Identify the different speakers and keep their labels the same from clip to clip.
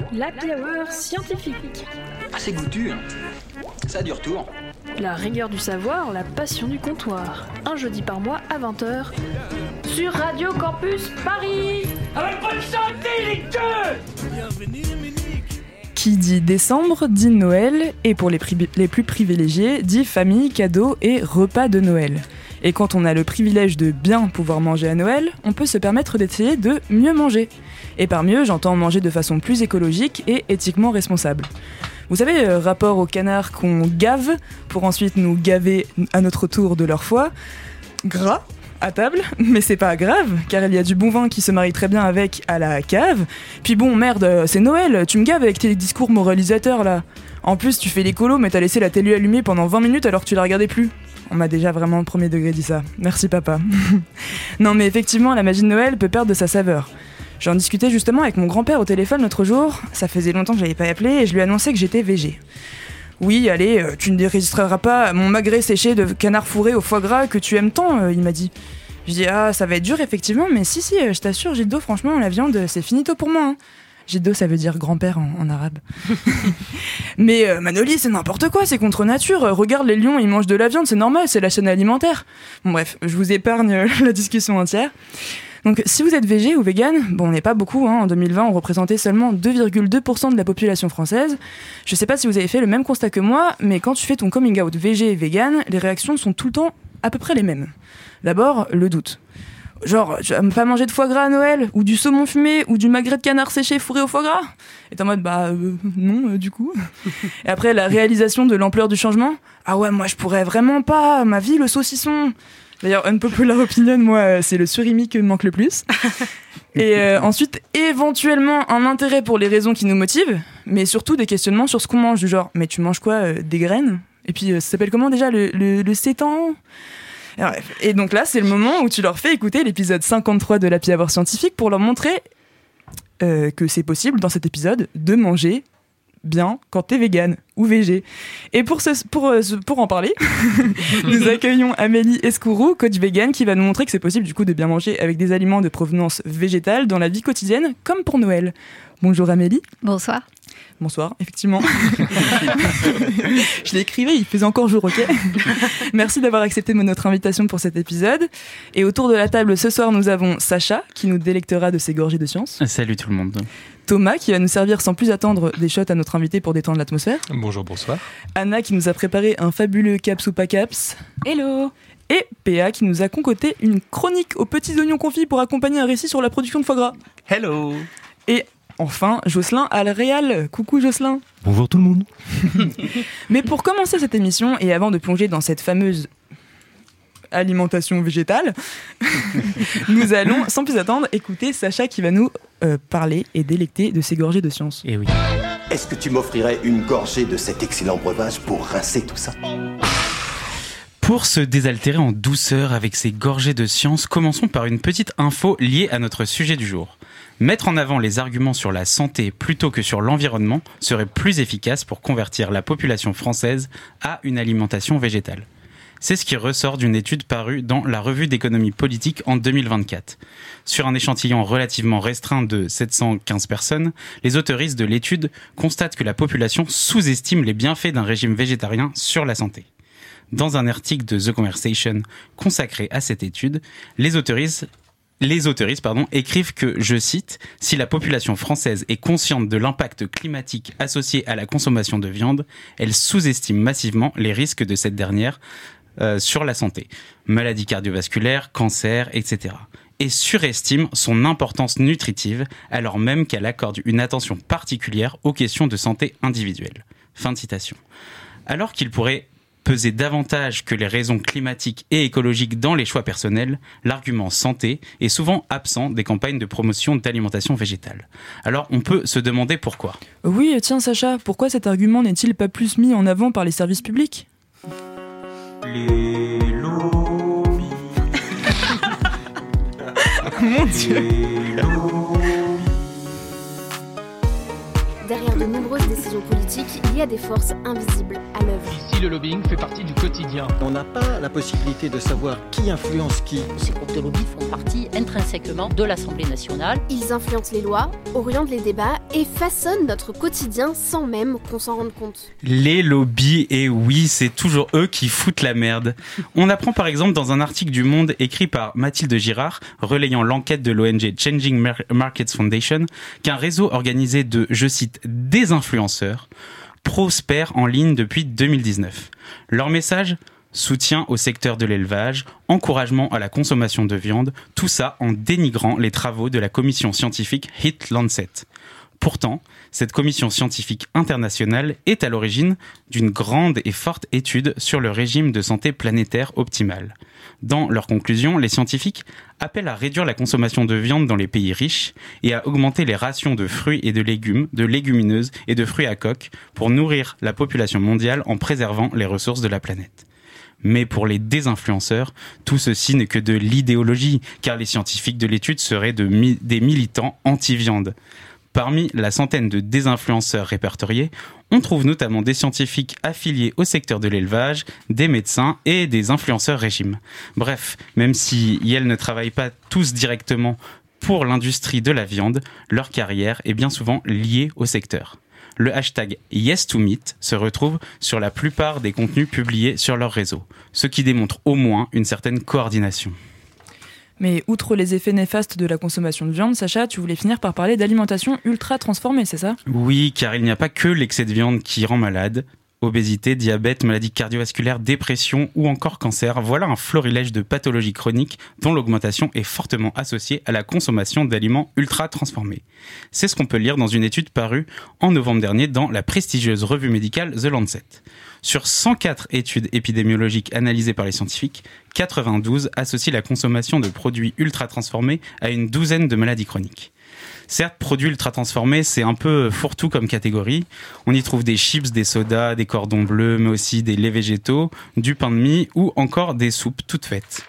Speaker 1: L'Happy Hour scientifique.
Speaker 2: Ah, c'est goûtu, hein. Ça a du retour.
Speaker 1: La rigueur du savoir, la passion du comptoir. Un jeudi par mois à 20h sur Radio Campus Paris.
Speaker 3: Avec bonne santé, les deux.
Speaker 4: Qui dit décembre dit Noël, et pour les plus privilégiés, dit famille, cadeaux et repas de Noël. Et quand on a le privilège de bien pouvoir manger à Noël, on peut se permettre d'essayer de mieux manger. Et par mieux, j'entends manger de façon plus écologique et éthiquement responsable. Vous savez, rapport aux canards qu'on gave pour ensuite nous gaver à notre tour de leur foie, gras à table, mais c'est pas grave, car il y a du bon vin qui se marie très bien avec à la cave. Puis bon, merde, c'est Noël, tu me gaves avec tes discours moralisateurs là. En plus, tu fais l'écolo, mais t'as laissé la télé allumée pendant 20 minutes alors que tu la regardais plus. On m'a déjà vraiment au premier degré dit ça. Merci papa. Non mais effectivement, la magie de Noël peut perdre de sa saveur. J'en discutais justement avec mon grand-père au téléphone l'autre jour. Ça faisait longtemps que je l'avais pas appelé et je lui annonçais que j'étais végé. Oui, allez, tu ne déregistreras pas mon magret séché de canard fourré au foie gras que tu aimes tant, il m'a dit. Je dis, ah, ça va être dur effectivement, mais si, je t'assure, Gildo, franchement, la viande, c'est finito pour moi. Hein. Gildo, ça veut dire grand-père en arabe. Mais Manoli, c'est n'importe quoi, c'est contre nature. Regarde, les lions, ils mangent de la viande, c'est normal, c'est la chaîne alimentaire. Bon bref, je vous épargne la discussion entière. Donc si vous êtes végé ou vegan, bon on n'est pas beaucoup, hein, en 2020 on représentait seulement 2,2% de la population française. Je sais pas si vous avez fait le même constat que moi, mais quand tu fais ton coming out végé et vegan, les réactions sont tout le temps à peu près les mêmes. D'abord, le doute. Genre, tu vas pas manger de foie gras à Noël, ou du saumon fumé, ou du magret de canard séché fourré au foie gras ? Et t'es en mode, non, du coup. Et après, la réalisation de l'ampleur du changement. Ah ouais, moi je pourrais vraiment pas, ma vie, le saucisson. D'ailleurs, unpopular opinion, moi, c'est le surimi qui me manque le plus. Et ensuite, éventuellement, un intérêt pour les raisons qui nous motivent, mais surtout des questionnements sur ce qu'on mange, du genre, mais tu manges quoi, des graines ? Et puis, ça s'appelle comment déjà, le sétan ? Et donc là, c'est le moment où tu leur fais écouter l'épisode 53 de l'Happy Hour scientifique pour leur montrer que c'est possible, dans cet épisode, de manger bien quand t'es vegan ou végé. Et pour en parler, nous accueillons Amélie Escourou, coach vegan, qui va nous montrer que c'est possible du coup de bien manger avec des aliments de provenance végétale dans la vie quotidienne, comme pour Noël. Bonjour Amélie.
Speaker 5: Bonsoir.
Speaker 4: Bonsoir, effectivement. Je l'écrivais, il faisait encore jour, ok ? Merci d'avoir accepté notre invitation pour cet épisode. Et autour de la table ce soir, nous avons Sacha, qui nous délectera de ses gorgées de science.
Speaker 6: Salut tout le monde.
Speaker 4: Thomas, qui va nous servir sans plus attendre des shots à notre invité pour détendre l'atmosphère.
Speaker 7: Bonjour, bonsoir.
Speaker 4: Anna, qui nous a préparé un fabuleux caps ou pas caps.
Speaker 5: Hello.
Speaker 4: Et PA, qui nous a concocté une chronique aux petits oignons confits pour accompagner un récit sur la production de foie gras.
Speaker 6: Hello.
Speaker 4: Et enfin, Jocelyn à la réal. Coucou Jocelyn.
Speaker 7: Bonjour tout le monde.
Speaker 4: Mais pour commencer cette émission, et avant de plonger dans cette fameuse alimentation végétale, nous allons, sans plus attendre, écouter Sacha qui va nous parler et délecter de ses gorgées de science.
Speaker 6: Et oui.
Speaker 8: Est-ce que tu m'offrirais une gorgée de cet excellent breuvage pour rincer tout ça ?
Speaker 6: Pour se désaltérer en douceur avec ces gorgées de science, commençons par une petite info liée à notre sujet du jour. Mettre en avant les arguments sur la santé plutôt que sur l'environnement serait plus efficace pour convertir la population française à une alimentation végétale. C'est ce qui ressort d'une étude parue dans la Revue d'économie politique en 2024. Sur un échantillon relativement restreint de 715 personnes, les auteuristes de l'étude constatent que la population sous-estime les bienfaits d'un régime végétarien sur la santé. Dans un article de The Conversation consacré à cette étude, les auteuristes écrivent que, je cite, « Si la population française est consciente de l'impact climatique associé à la consommation de viande, elle sous-estime massivement les risques de cette dernière sur la santé, maladies cardiovasculaires, cancers, etc. et surestime son importance nutritive alors même qu'elle accorde une attention particulière aux questions de santé individuelle. » Fin de citation. Alors qu'il pourrait peser davantage que les raisons climatiques et écologiques dans les choix personnels, l'argument santé est souvent absent des campagnes de promotion d'alimentation végétale. Alors on peut se demander pourquoi.
Speaker 4: Oui, tiens Sacha, pourquoi cet argument n'est-il pas plus mis en avant par les services publics ?
Speaker 6: Les lobbies.
Speaker 4: Mon Dieu.
Speaker 5: derrière de nombreuses décisions politiques, il y a des forces invisibles à l'œuvre.
Speaker 7: Ici, le lobbying fait partie du quotidien.
Speaker 9: On n'a pas la possibilité de savoir qui influence qui.
Speaker 10: Ces groupes de lobby font partie intrinsèquement de l'Assemblée nationale.
Speaker 5: Ils influencent les lois, orientent les débats et façonnent notre quotidien sans même qu'on s'en rende compte.
Speaker 6: Les lobbies, et oui, c'est toujours eux qui foutent la merde. On apprend par exemple dans un article du Monde écrit par Mathilde Girard, relayant l'enquête de l'ONG Changing Markets Foundation, qu'un réseau organisé de, je cite, des influenceurs prospère en ligne depuis 2019. Leur message ? Soutien au secteur de l'élevage, encouragement à la consommation de viande, tout ça en dénigrant les travaux de la commission scientifique Heat-Lancet. Pourtant, cette commission scientifique internationale est à l'origine d'une grande et forte étude sur le régime de santé planétaire optimal. Dans leurs conclusions, les scientifiques appellent à réduire la consommation de viande dans les pays riches et à augmenter les rations de fruits et de légumes, de légumineuses et de fruits à coque pour nourrir la population mondiale en préservant les ressources de la planète. Mais pour les désinfluenceurs, tout ceci n'est que de l'idéologie, car les scientifiques de l'étude seraient des militants anti-viande. Parmi la centaine de désinfluenceurs répertoriés, on trouve notamment des scientifiques affiliés au secteur de l'élevage, des médecins et des influenceurs régime. Bref, même si ils ne travaillent pas tous directement pour l'industrie de la viande, leur carrière est bien souvent liée au secteur. Le hashtag YesToMeat se retrouve sur la plupart des contenus publiés sur leur réseau, ce qui démontre au moins une certaine coordination.
Speaker 4: Mais outre les effets néfastes de la consommation de viande, Sacha, tu voulais finir par parler d'alimentation ultra transformée, c'est ça ?
Speaker 6: Oui, car il n'y a pas que l'excès de viande qui rend malade. Obésité, diabète, maladies cardiovasculaires, dépression ou encore cancer, voilà un florilège de pathologies chroniques dont l'augmentation est fortement associée à la consommation d'aliments ultra transformés. C'est ce qu'on peut lire dans une étude parue en novembre dernier dans la prestigieuse revue médicale The Lancet. Sur 104 études épidémiologiques analysées par les scientifiques, 92 associent la consommation de produits ultra transformés à une douzaine de maladies chroniques. Certes, produits ultra transformés, c'est un peu fourre-tout comme catégorie. On y trouve des chips, des sodas, des cordons bleus, mais aussi des laits végétaux, du pain de mie ou encore des soupes toutes faites.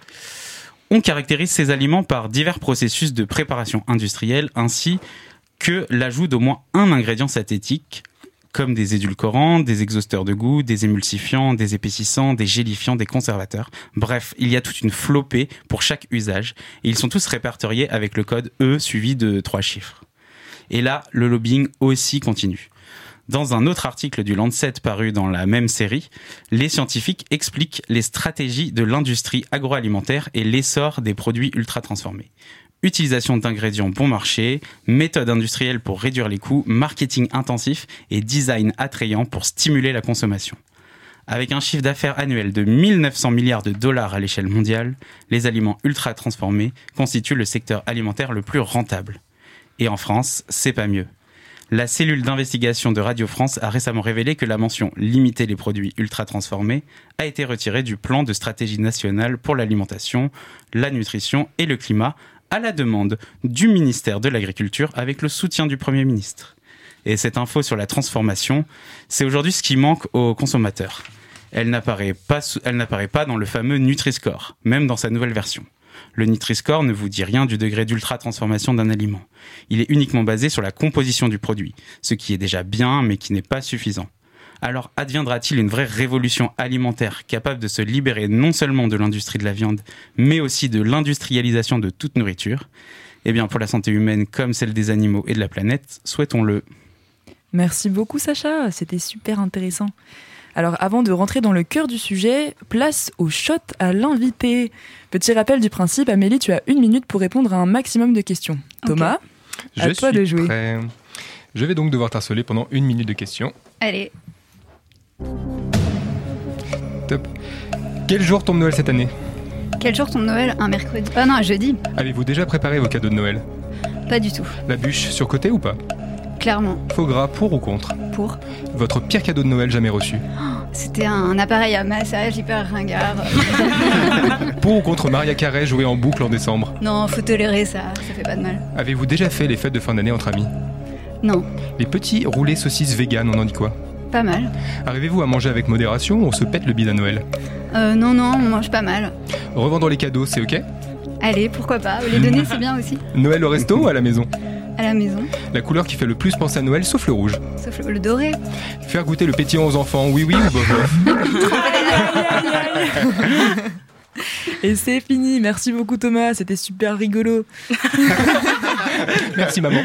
Speaker 6: On caractérise ces aliments par divers processus de préparation industrielle ainsi que l'ajout d'au moins un ingrédient synthétique, comme des édulcorants, des exhausteurs de goût, des émulsifiants, des épaississants, des gélifiants, des conservateurs. Bref, il y a toute une flopée pour chaque usage et ils sont tous répertoriés avec le code E suivi de 3 chiffres. Et là, le lobbying aussi continue. Dans un autre article du Lancet paru dans la même série, les scientifiques expliquent les stratégies de l'industrie agroalimentaire et l'essor des produits ultra transformés. Utilisation d'ingrédients bon marché, méthode industrielle pour réduire les coûts, marketing intensif et design attrayant pour stimuler la consommation. Avec un chiffre d'affaires annuel de 1900 milliards de dollars à l'échelle mondiale, les aliments ultra transformés constituent le secteur alimentaire le plus rentable. Et en France, c'est pas mieux. La cellule d'investigation de Radio France a récemment révélé que la mention « Limiter les produits ultra transformés » a été retirée du plan de stratégie nationale pour l'alimentation, la nutrition et le climat, à la demande du ministère de l'Agriculture avec le soutien du Premier ministre. Et cette info sur la transformation, c'est aujourd'hui ce qui manque aux consommateurs. Elle n'apparaît pas dans le fameux Nutri-Score, même dans sa nouvelle version. Le Nutri-Score ne vous dit rien du degré d'ultra-transformation d'un aliment. Il est uniquement basé sur la composition du produit, ce qui est déjà bien mais qui n'est pas suffisant. Alors adviendra-t-il une vraie révolution alimentaire capable de se libérer non seulement de l'industrie de la viande, mais aussi de l'industrialisation de toute nourriture ? Eh bien pour la santé humaine comme celle des animaux et de la planète, souhaitons-le.
Speaker 4: Merci beaucoup Sacha, c'était super intéressant. Alors avant de rentrer dans le cœur du sujet, place au shot à l'invité. Petit rappel du principe, Amélie, tu as 1 minute pour répondre à un maximum de questions. Thomas, à toi de jouer.
Speaker 11: Prêt. Je vais donc devoir t'harceler pendant 1 minute de questions.
Speaker 12: Allez.
Speaker 11: Top. Quel jour tombe Noël cette année ?
Speaker 12: Quel jour tombe Noël ? Un mercredi. Ah non, un jeudi.
Speaker 11: Avez-vous déjà préparé vos cadeaux de Noël ?
Speaker 12: Pas du tout.
Speaker 11: La bûche surcotée ou pas ?
Speaker 12: Clairement.
Speaker 11: Faux gras, pour ou contre ?
Speaker 12: Pour.
Speaker 11: Votre pire cadeau de Noël jamais reçu ?
Speaker 12: C'était un appareil à massage hyper ringard.
Speaker 11: Pour ou contre Mariah Carey jouée en boucle en décembre ?
Speaker 12: Non, faut tolérer ça fait pas de mal.
Speaker 11: Avez-vous déjà fait les fêtes de fin d'année entre amis ?
Speaker 12: Non.
Speaker 11: Les petits roulés saucisses vegan, on en dit quoi ?
Speaker 12: Pas mal.
Speaker 11: Arrivez-vous à manger avec modération ou on se pète le bide à Noël ?
Speaker 12: Non, on mange pas mal.
Speaker 11: Revendre les cadeaux, c'est ok ?
Speaker 12: Allez, pourquoi pas. Les donner, c'est bien aussi.
Speaker 11: Noël au resto ou à la maison ?
Speaker 12: à la maison.
Speaker 11: La couleur qui fait le plus penser à Noël, sauf le rouge.
Speaker 12: Sauf le doré.
Speaker 11: Faire goûter le pétillant aux enfants, oui ou bof bof.
Speaker 4: Et c'est fini, merci beaucoup Thomas, c'était super rigolo.
Speaker 11: Merci maman.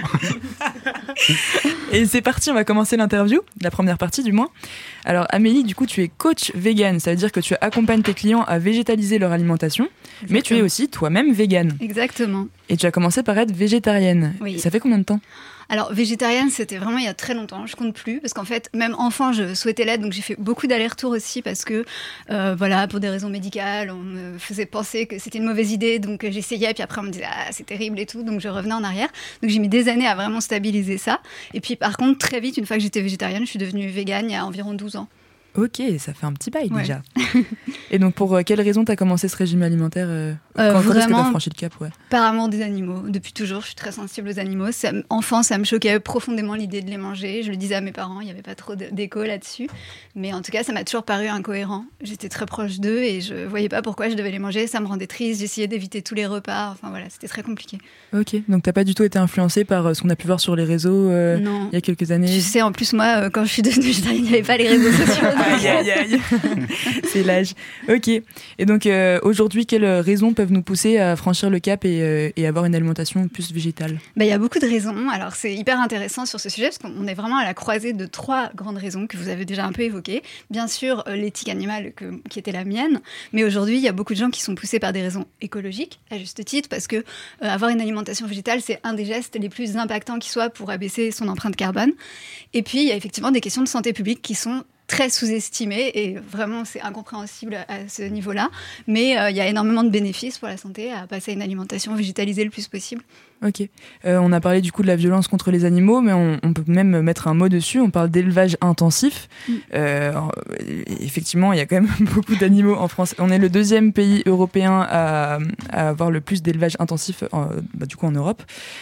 Speaker 4: Et c'est parti, on va commencer l'interview, la première partie du moins. Alors Amélie, du coup tu es coach vegan, ça veut dire que tu accompagnes tes clients à végétaliser leur alimentation. Exactement. Mais tu es aussi toi-même végane.
Speaker 12: Exactement.
Speaker 4: Et tu as commencé par être végétarienne.
Speaker 12: Oui.
Speaker 4: Ça fait combien de temps ?
Speaker 12: Alors, végétarienne, c'était vraiment il y a très longtemps. Je compte plus parce qu'en fait, même enfant, je souhaitais l'être. Donc, j'ai fait beaucoup d'allers-retours aussi parce que, voilà, pour des raisons médicales, on me faisait penser que c'était une mauvaise idée. Donc, j'essayais. Puis après, on me disait, ah, c'est terrible et tout. Donc, je revenais en arrière. Donc, j'ai mis des années à vraiment stabiliser ça. Et puis, par contre, très vite, une fois que j'étais végétarienne, je suis devenue végane il y a environ 12 ans.
Speaker 4: Ok, ça fait un petit bail déjà. Et donc pour quelles raisons tu as commencé ce régime alimentaire quand est-ce que tu as franchi le cap
Speaker 12: Par amour des animaux, depuis toujours, je suis très sensible aux animaux. Enfant, ça me choquait profondément l'idée de les manger. Je le disais à mes parents, il n'y avait pas trop d'écho là-dessus. Mais en tout cas, ça m'a toujours paru incohérent. J'étais très proche d'eux et je ne voyais pas pourquoi je devais les manger. Ça me rendait triste, j'essayais d'éviter tous les repas. Enfin voilà, c'était très compliqué. Ok,
Speaker 4: donc tu n'as pas du tout été influencée par ce qu'on a pu voir sur les réseaux il y a quelques années.
Speaker 12: Tu sais, en plus moi, quand je suis devenue végétarienne, il n'y avait pas les réseaux sociaux.
Speaker 4: Aïe, aïe, aïe. C'est l'âge. Ok. Et donc aujourd'hui, quelles raisons peuvent nous pousser à franchir le cap et avoir une alimentation plus végétale ?
Speaker 12: Il y a beaucoup de raisons. Alors c'est hyper intéressant sur ce sujet parce qu'on est vraiment à la croisée de 3 grandes raisons que vous avez déjà un peu évoquées. Bien sûr, l'éthique animale qui était la mienne, mais aujourd'hui, il y a beaucoup de gens qui sont poussés par des raisons écologiques, à juste titre, parce que avoir une alimentation végétale, c'est un des gestes les plus impactants qui soit pour abaisser son empreinte carbone. Et puis, il y a effectivement des questions de santé publique qui sont très sous-estimé et vraiment c'est incompréhensible à ce niveau-là, mais il y a énormément de bénéfices pour la santé à passer à une alimentation végétalisée le plus possible.
Speaker 4: Ok, on a parlé du coup de la violence contre les animaux, mais on peut même mettre un mot dessus, on parle d'élevage intensif. Effectivement, il y a quand même beaucoup d'animaux en France. On est le 2e pays européen à avoir le plus d'élevage intensif du coup en Europe.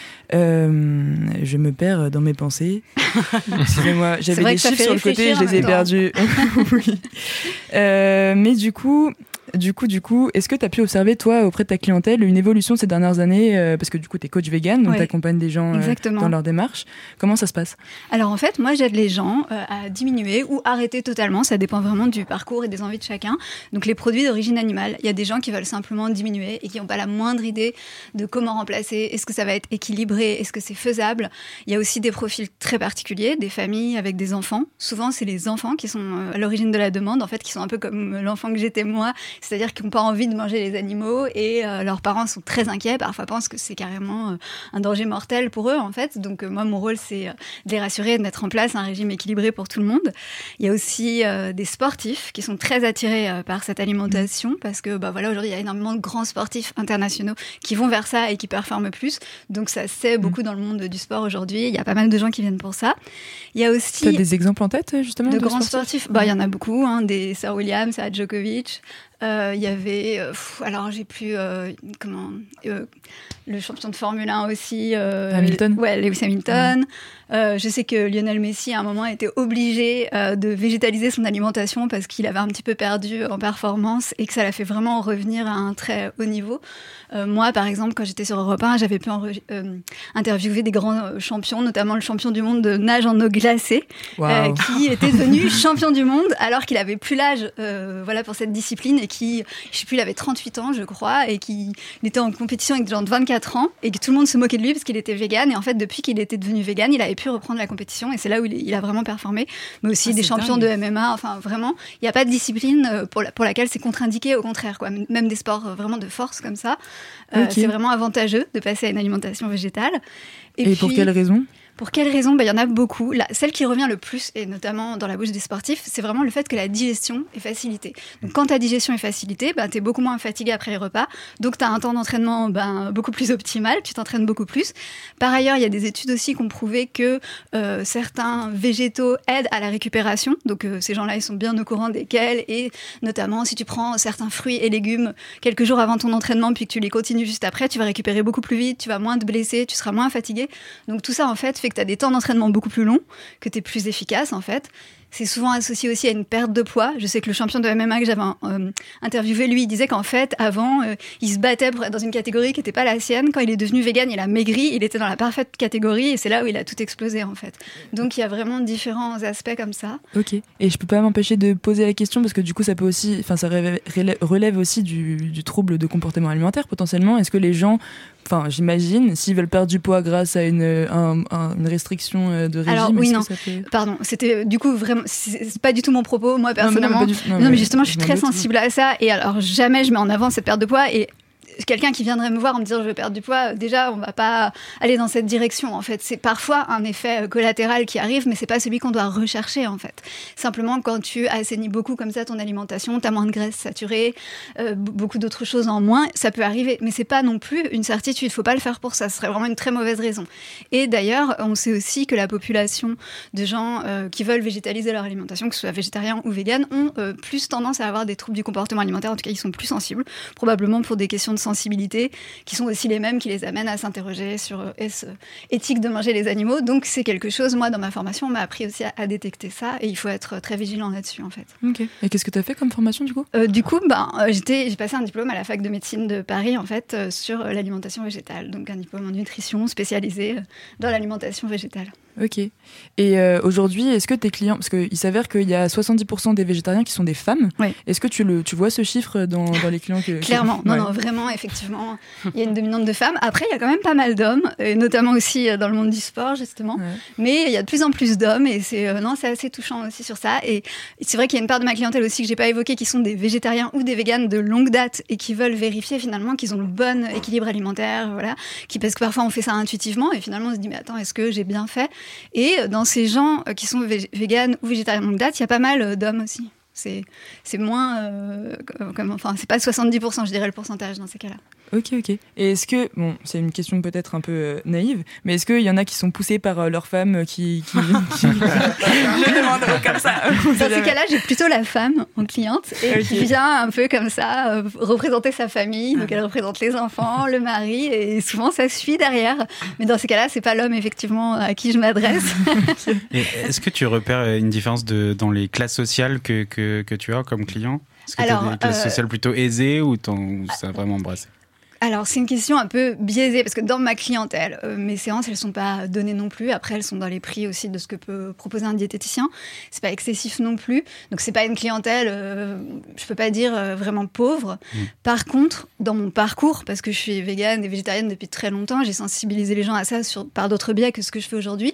Speaker 4: Je me perds dans mes pensées. Excusez-moi, j'avais des chiffres sur le côté, je les ai perdus. Oui. Mais du coup, est-ce que tu as pu observer, toi, auprès de ta clientèle, une évolution ces dernières années parce que du coup, tu es coach vegan, donc tu accompagnes des gens dans leur démarche. Comment ça se passe ?
Speaker 12: Alors en fait, moi, j'aide les gens à diminuer ou arrêter totalement. Ça dépend vraiment du parcours et des envies de chacun. Donc les produits d'origine animale, il y a des gens qui veulent simplement diminuer et qui n'ont pas la moindre idée de comment remplacer. Est-ce que ça va être équilibré ? Est-ce que c'est faisable ? Il y a aussi des profils très particuliers, des familles avec des enfants. Souvent, c'est les enfants qui sont à l'origine de la demande, en fait, qui sont un peu comme l'enfant que j'étais moi. C'est-à-dire qu'ils n'ont pas envie de manger les animaux et leurs parents sont très inquiets, parfois pensent que c'est carrément un danger mortel pour eux en fait. Donc moi mon rôle c'est de les rassurer, de mettre en place un régime équilibré pour tout le monde. Il y a aussi des sportifs qui sont très attirés par cette alimentation parce que voilà, aujourd'hui il y a énormément de grands sportifs internationaux qui vont vers ça et qui performent plus. Donc ça c'est beaucoup dans le monde du sport aujourd'hui. Il y a pas mal de gens qui viennent pour ça. Il y a aussi...
Speaker 4: Tu as des exemples en tête justement
Speaker 12: de grands sportifs. Il y en a beaucoup, des Sir Williams, Sarah Djokovic. Il y avait, alors j'ai plus, le champion de Formule 1 aussi.
Speaker 4: Hamilton.
Speaker 12: Lewis Hamilton. Je sais que Lionel Messi, à un moment, était obligé de végétaliser son alimentation parce qu'il avait un petit peu perdu en performance et que ça l'a fait vraiment revenir à un très haut niveau. Moi, par exemple, quand j'étais sur Europe 1, j'avais pu interviewer des grands champions, notamment le champion du monde de nage en eau glacée, qui était devenu champion du monde alors qu'il avait plus l'âge pour cette discipline et qui, je sais plus, il avait 38 ans, je crois, et il était en compétition avec des gens de 24 ans et que tout le monde se moquait de lui parce qu'il était vegan. Et en fait, depuis qu'il était devenu vegan, il avait pu reprendre la compétition et c'est là où il a vraiment performé. Mais aussi des champions de MMA, enfin vraiment, il n'y a pas de discipline pour laquelle c'est contre-indiqué, au contraire, quoi. Même des sports vraiment de force comme ça. C'est vraiment avantageux de passer à une alimentation végétale.
Speaker 4: Et puis, pour quelles raisons ?
Speaker 12: Pour quelles raisons ? Il y en a beaucoup. Celle qui revient le plus, et notamment dans la bouche des sportifs, c'est vraiment le fait que la digestion est facilitée. Donc quand ta digestion est facilitée, tu es beaucoup moins fatigué après les repas. Donc tu as un temps d'entraînement beaucoup plus optimal, tu t'entraînes beaucoup plus. Par ailleurs, il y a des études aussi qui ont prouvé que certains végétaux aident à la récupération. Donc ces gens-là, ils sont bien au courant desquels. Et notamment, si tu prends certains fruits et légumes quelques jours avant ton entraînement, puis que tu les continues juste après, tu vas récupérer beaucoup plus vite, tu vas moins te blesser, tu seras moins fatigué. Donc tout ça, en fait, fait que tu as des temps d'entraînement beaucoup plus longs, que tu es plus efficace, en fait. c'est souvent associé aussi à une perte de poids. Je sais que le champion de MMA que j'avais interviewé, lui, il disait qu'en fait, avant, il se battait pour être dans une catégorie qui n'était pas la sienne. Quand il est devenu vegan, il a maigri, il était dans la parfaite catégorie et c'est là où il a tout explosé, en fait. Donc, il y a vraiment différents aspects comme ça.
Speaker 4: Ok. Et je peux pas m'empêcher de poser la question parce que du coup, ça peut aussi, enfin, ça relève aussi du trouble de comportement alimentaire potentiellement. Est-ce que les gens, enfin, j'imagine, s'ils veulent perdre du poids grâce à une restriction de régime.
Speaker 12: Alors oui, non.
Speaker 4: Peut...
Speaker 12: Pardon, c'était du coup vraiment, c'est pas du tout mon propos, moi personnellement. Non, mais justement, je suis très sensible à ça et alors jamais je mets en avant cette perte de poids et quelqu'un qui viendrait me voir en me disant je veux perdre du poids, déjà on va pas aller dans cette direction en fait. C'est parfois un effet collatéral qui arrive, mais c'est pas celui qu'on doit rechercher en fait. Simplement quand tu assainis beaucoup comme ça ton alimentation, t'as moins de graisse saturée, beaucoup d'autres choses en moins, ça peut arriver, mais c'est pas non plus une certitude. Faut pas le faire pour ça, ce serait vraiment une très mauvaise raison. Et d'ailleurs, on sait aussi que la population de gens qui veulent végétaliser leur alimentation, que ce soit végétarien ou vegan, ont plus tendance à avoir des troubles du comportement alimentaire. En tout cas, ils sont plus sensibles, probablement pour des questions de sensibilité, qui sont aussi les mêmes qui les amènent à s'interroger sur est-ce éthique de manger les animaux. Donc c'est quelque chose, moi dans ma formation, on m'a appris aussi à détecter ça et il faut être très vigilant là-dessus en fait.
Speaker 4: Ok. Et qu'est-ce que tu as fait comme formation du coup ?
Speaker 12: Du coup, j'ai passé un diplôme à la fac de médecine de Paris en fait sur l'alimentation végétale, donc un diplôme en nutrition spécialisé dans l'alimentation végétale.
Speaker 4: Ok. Et aujourd'hui, est-ce que tes clients, parce qu'il s'avère qu'il y a 70% des végétariens qui sont des femmes, est-ce que tu vois ce chiffre dans les clients
Speaker 12: Clairement, non, vraiment, effectivement, il y a une dominante de femmes. Après, il y a quand même pas mal d'hommes, et notamment aussi dans le monde du sport, justement. Ouais. Mais il y a de plus en plus d'hommes, et c'est assez touchant aussi sur ça. Et c'est vrai qu'il y a une part de ma clientèle aussi que j'ai pas évoquée, qui sont des végétariens ou des véganes de longue date, et qui veulent vérifier finalement qu'ils ont le bon équilibre alimentaire, voilà. Parce que parfois on fait ça intuitivement, et finalement on se dit, mais attends, est-ce que j'ai bien fait ? Et dans ces gens qui sont véganes ou végétariens de longue date, il y a pas mal d'hommes aussi. C'est moins... c'est pas 70%, je dirais, le pourcentage dans ces cas-là.
Speaker 4: Ok. Et est-ce que... Bon, c'est une question peut-être un peu naïve, mais est-ce qu'il y en a qui sont poussés par leurs femmes qui... Je demande comme ça.
Speaker 12: Dans ces cas-là, j'ai plutôt la femme en cliente et qui vient un peu comme ça représenter sa famille. Donc elle représente les enfants, le mari, et souvent ça suit derrière. Mais dans ces cas-là, c'est pas l'homme effectivement à qui je m'adresse.
Speaker 6: Et est-ce que tu repères une différence dans les classes sociales que tu as comme client ? Est-ce que tu as des classes sociales plutôt aisées ou ça a vraiment embrassé ?
Speaker 12: Alors, c'est une question un peu biaisée, parce que dans ma clientèle, mes séances, elles ne sont pas données non plus. Après, elles sont dans les prix aussi de ce que peut proposer un diététicien. Ce n'est pas excessif non plus. Donc, ce n'est pas une clientèle, je ne peux pas dire vraiment pauvre. Par contre, dans mon parcours, parce que je suis végane et végétarienne depuis très longtemps, j'ai sensibilisé les gens à ça par d'autres biais que ce que je fais aujourd'hui.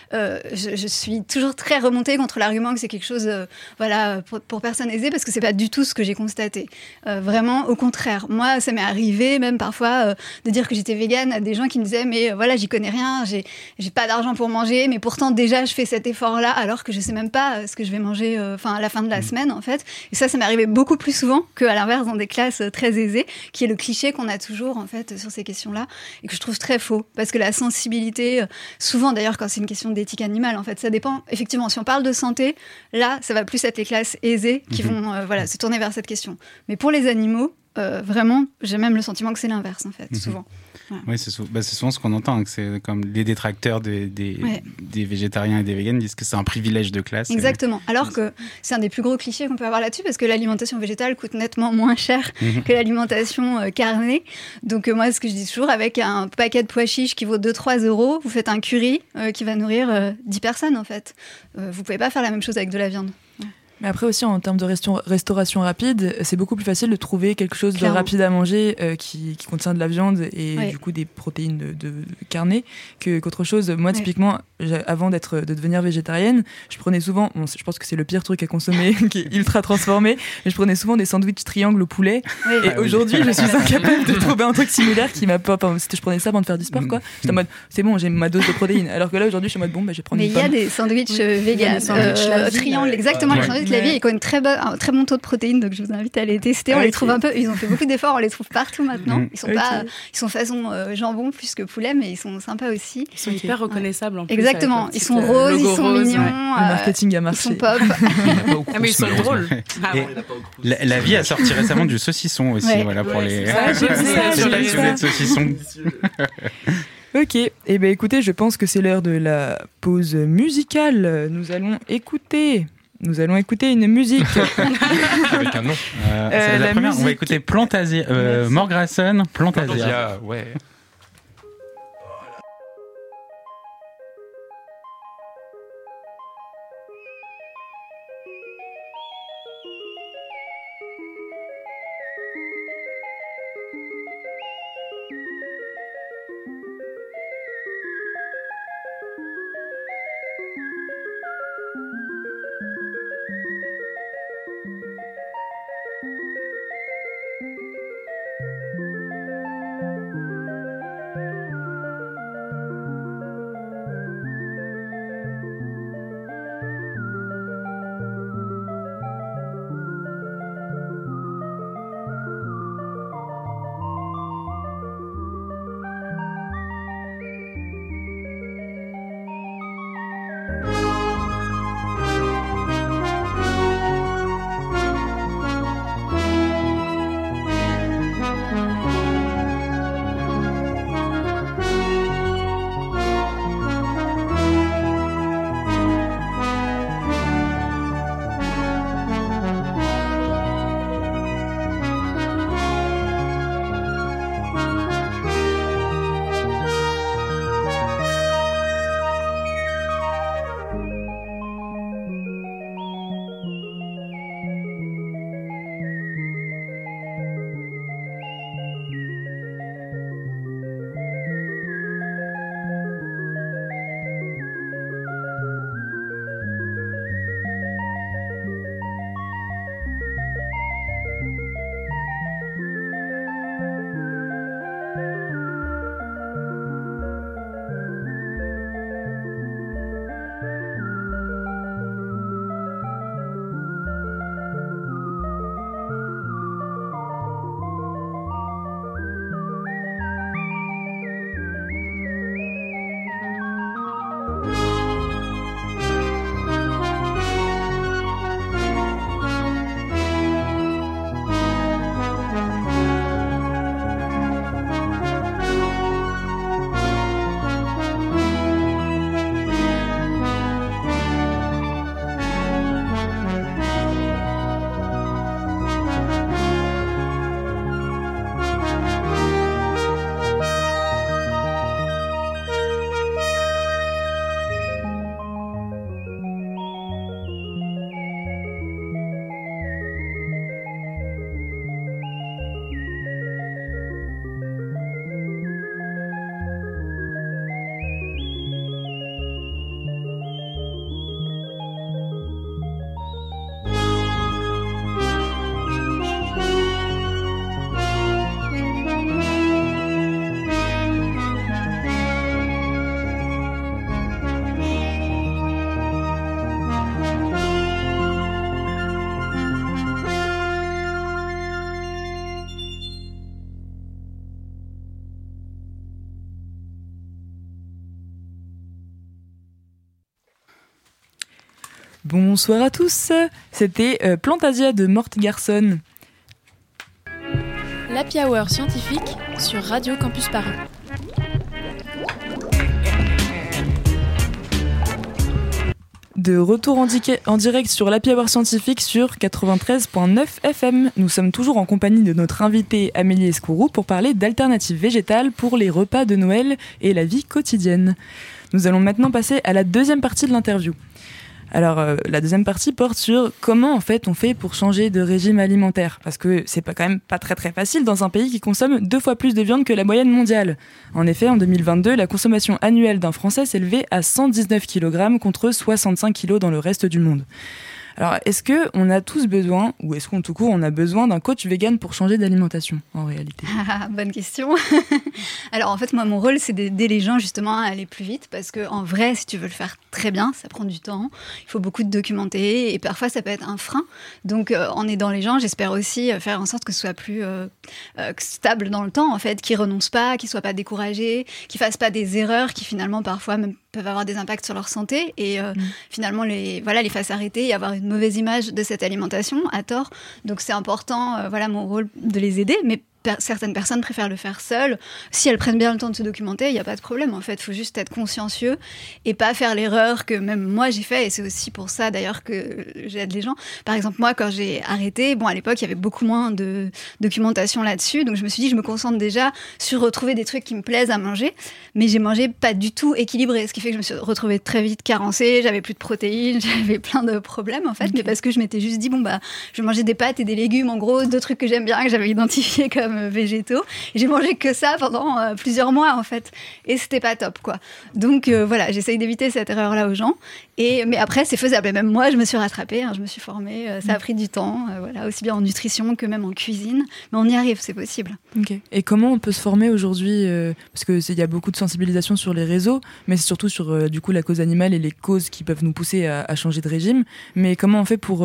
Speaker 12: Je suis toujours très remontée contre l'argument que c'est quelque chose pour personnes aisées, parce que ce n'est pas du tout ce que j'ai constaté. Vraiment, au contraire. Moi, ça m'est arrivé, même parfois de dire que j'étais végane à des gens qui me disaient mais voilà, j'y connais rien, j'ai pas d'argent pour manger, mais pourtant déjà je fais cet effort là alors que je sais même pas ce que je vais manger à la fin de la semaine en fait. Et ça m'est arrivé beaucoup plus souvent qu'à l'inverse dans des classes très aisées, qui est le cliché qu'on a toujours en fait sur ces questions là et que je trouve très faux, parce que la sensibilité, souvent d'ailleurs quand c'est une question d'éthique animale en fait, ça dépend effectivement. Si on parle de santé, là ça va plus être les classes aisées qui vont se tourner vers cette question, mais pour les animaux, vraiment, j'ai même le sentiment que c'est l'inverse, en fait, souvent. Voilà.
Speaker 6: Oui, c'est souvent ce qu'on entend, que c'est comme les détracteurs des végétariens et des véganes disent que c'est un privilège de classe.
Speaker 12: Exactement, alors que c'est un des plus gros clichés qu'on peut avoir là-dessus, parce que l'alimentation végétale coûte nettement moins cher que l'alimentation carnée. Donc moi, ce que je dis toujours, avec un paquet de pois chiches qui vaut 2-3 €, vous faites un curry qui va nourrir 10 personnes, en fait. Vous pouvez pas faire la même chose avec de la viande. Ouais.
Speaker 4: Mais après aussi, en termes de restauration rapide, c'est beaucoup plus facile de trouver quelque chose de rapide à manger qui contient de la viande et du coup des protéines de carné qu'autre chose. Moi, typiquement, avant de devenir végétarienne, je prenais souvent, je pense que c'est le pire truc à consommer, qui est ultra transformé, mais je prenais souvent des sandwichs triangles au poulet. Et aujourd'hui, je suis incapable de trouver un truc similaire qui m'a pas... Je prenais ça avant de faire du sport, quoi. J'étais en mode, c'est bon, j'ai ma dose de protéines. Alors que là, aujourd'hui, je suis en mode, je vais prendre une pomme.
Speaker 12: Mais il y a des sandwichs véganes, triangles, exactement, les sandwichs la vie, ils ont un très bon taux de protéines, donc je vous invite à les tester. On les trouve un peu, ils ont fait beaucoup d'efforts, on les trouve partout maintenant. Ils sont façon jambon plus que poulet, mais ils sont sympas aussi.
Speaker 13: Ils sont hyper reconnaissables en plus.
Speaker 12: Exactement, ils sont roses, ils sont mignons.
Speaker 4: Le marketing a marché.
Speaker 12: Ils sont pop.
Speaker 13: Mais ils sont drôles.
Speaker 6: La vie a sorti récemment du saucisson aussi, voilà, pour les passionnés de saucisson.
Speaker 4: Ok, écoutez, je pense que c'est l'heure de la pause musicale. Nous allons écouter Nous allons écouter une musique.
Speaker 11: Avec un nom.
Speaker 6: C'est la première.
Speaker 4: musique...
Speaker 6: On va écouter Plantasia. Morgrasson, Plantasia.
Speaker 11: Ouais.
Speaker 4: Bonsoir à tous, c'était Plantasia de Mortgarson.
Speaker 1: L'Happy Hour scientifique sur Radio Campus Paris.
Speaker 4: De retour en direct sur l'Happy Hour scientifique sur 93.9 FM. Nous sommes toujours en compagnie de notre invitée Amélie Escourou pour parler d'alternatives végétales pour les repas de Noël et la vie quotidienne. Nous allons maintenant passer à la deuxième partie de l'interview. Alors, la deuxième partie porte sur comment en fait on fait pour changer de régime alimentaire, parce que c'est quand même pas très facile dans un pays qui consomme 2 fois plus de viande que la moyenne mondiale. En effet, en 2022, la consommation annuelle d'un Français s'élevait à 119 kg contre 65 kg dans le reste du monde. Alors, est-ce qu'on a tous besoin, ou est-ce qu'on tout court on a besoin d'un coach vegan pour changer d'alimentation, en réalité ?
Speaker 12: Bonne question. Alors, en fait, moi, mon rôle, c'est d'aider les gens, justement, à aller plus vite, parce qu'en vrai, si tu veux le faire très bien, ça prend du temps, il faut beaucoup de documenter, et parfois, ça peut être un frein. Donc, en aidant les gens, j'espère aussi faire en sorte que ce soit plus stable dans le temps, en fait, qu'ils renoncent pas, qu'ils soient pas découragés, qu'ils fassent pas des erreurs qui, finalement, parfois, même peuvent avoir des impacts sur leur santé et finalement les fassent arrêter et avoir une mauvaise image de cette alimentation à tort. Donc c'est important, mon rôle de les aider, mais certaines personnes préfèrent le faire seules. Si elles prennent bien le temps de se documenter, il n'y a pas de problème. En fait, il faut juste être consciencieux et pas faire l'erreur que même moi j'ai fait. Et c'est aussi pour ça d'ailleurs que j'aide les gens. Par exemple, moi, quand j'ai arrêté, à l'époque, il y avait beaucoup moins de documentation là-dessus. Donc je me suis dit, je me concentre déjà sur retrouver des trucs qui me plaisent à manger. Mais j'ai mangé pas du tout équilibré, ce qui fait que je me suis retrouvée très vite carencée. J'avais plus de protéines, j'avais plein de problèmes en fait. Mais parce que je m'étais juste dit, je vais manger des pâtes et des légumes, en gros, 2 trucs que j'aime bien, que j'avais identifiés comme végétaux. Et j'ai mangé que ça pendant plusieurs mois, en fait. Et c'était pas top, quoi. Donc, voilà, j'essaye d'éviter cette erreur-là aux gens. Mais après, c'est faisable. Et même moi, je me suis rattrapée, je me suis formée. Ça a pris du temps, aussi bien en nutrition que même en cuisine. Mais on y arrive, c'est possible.
Speaker 4: Okay. Et comment on peut se former aujourd'hui parce qu'il y a beaucoup de sensibilisation sur les réseaux, mais c'est surtout sur, du coup, la cause animale et les causes qui peuvent nous pousser à changer de régime. Mais comment on fait pour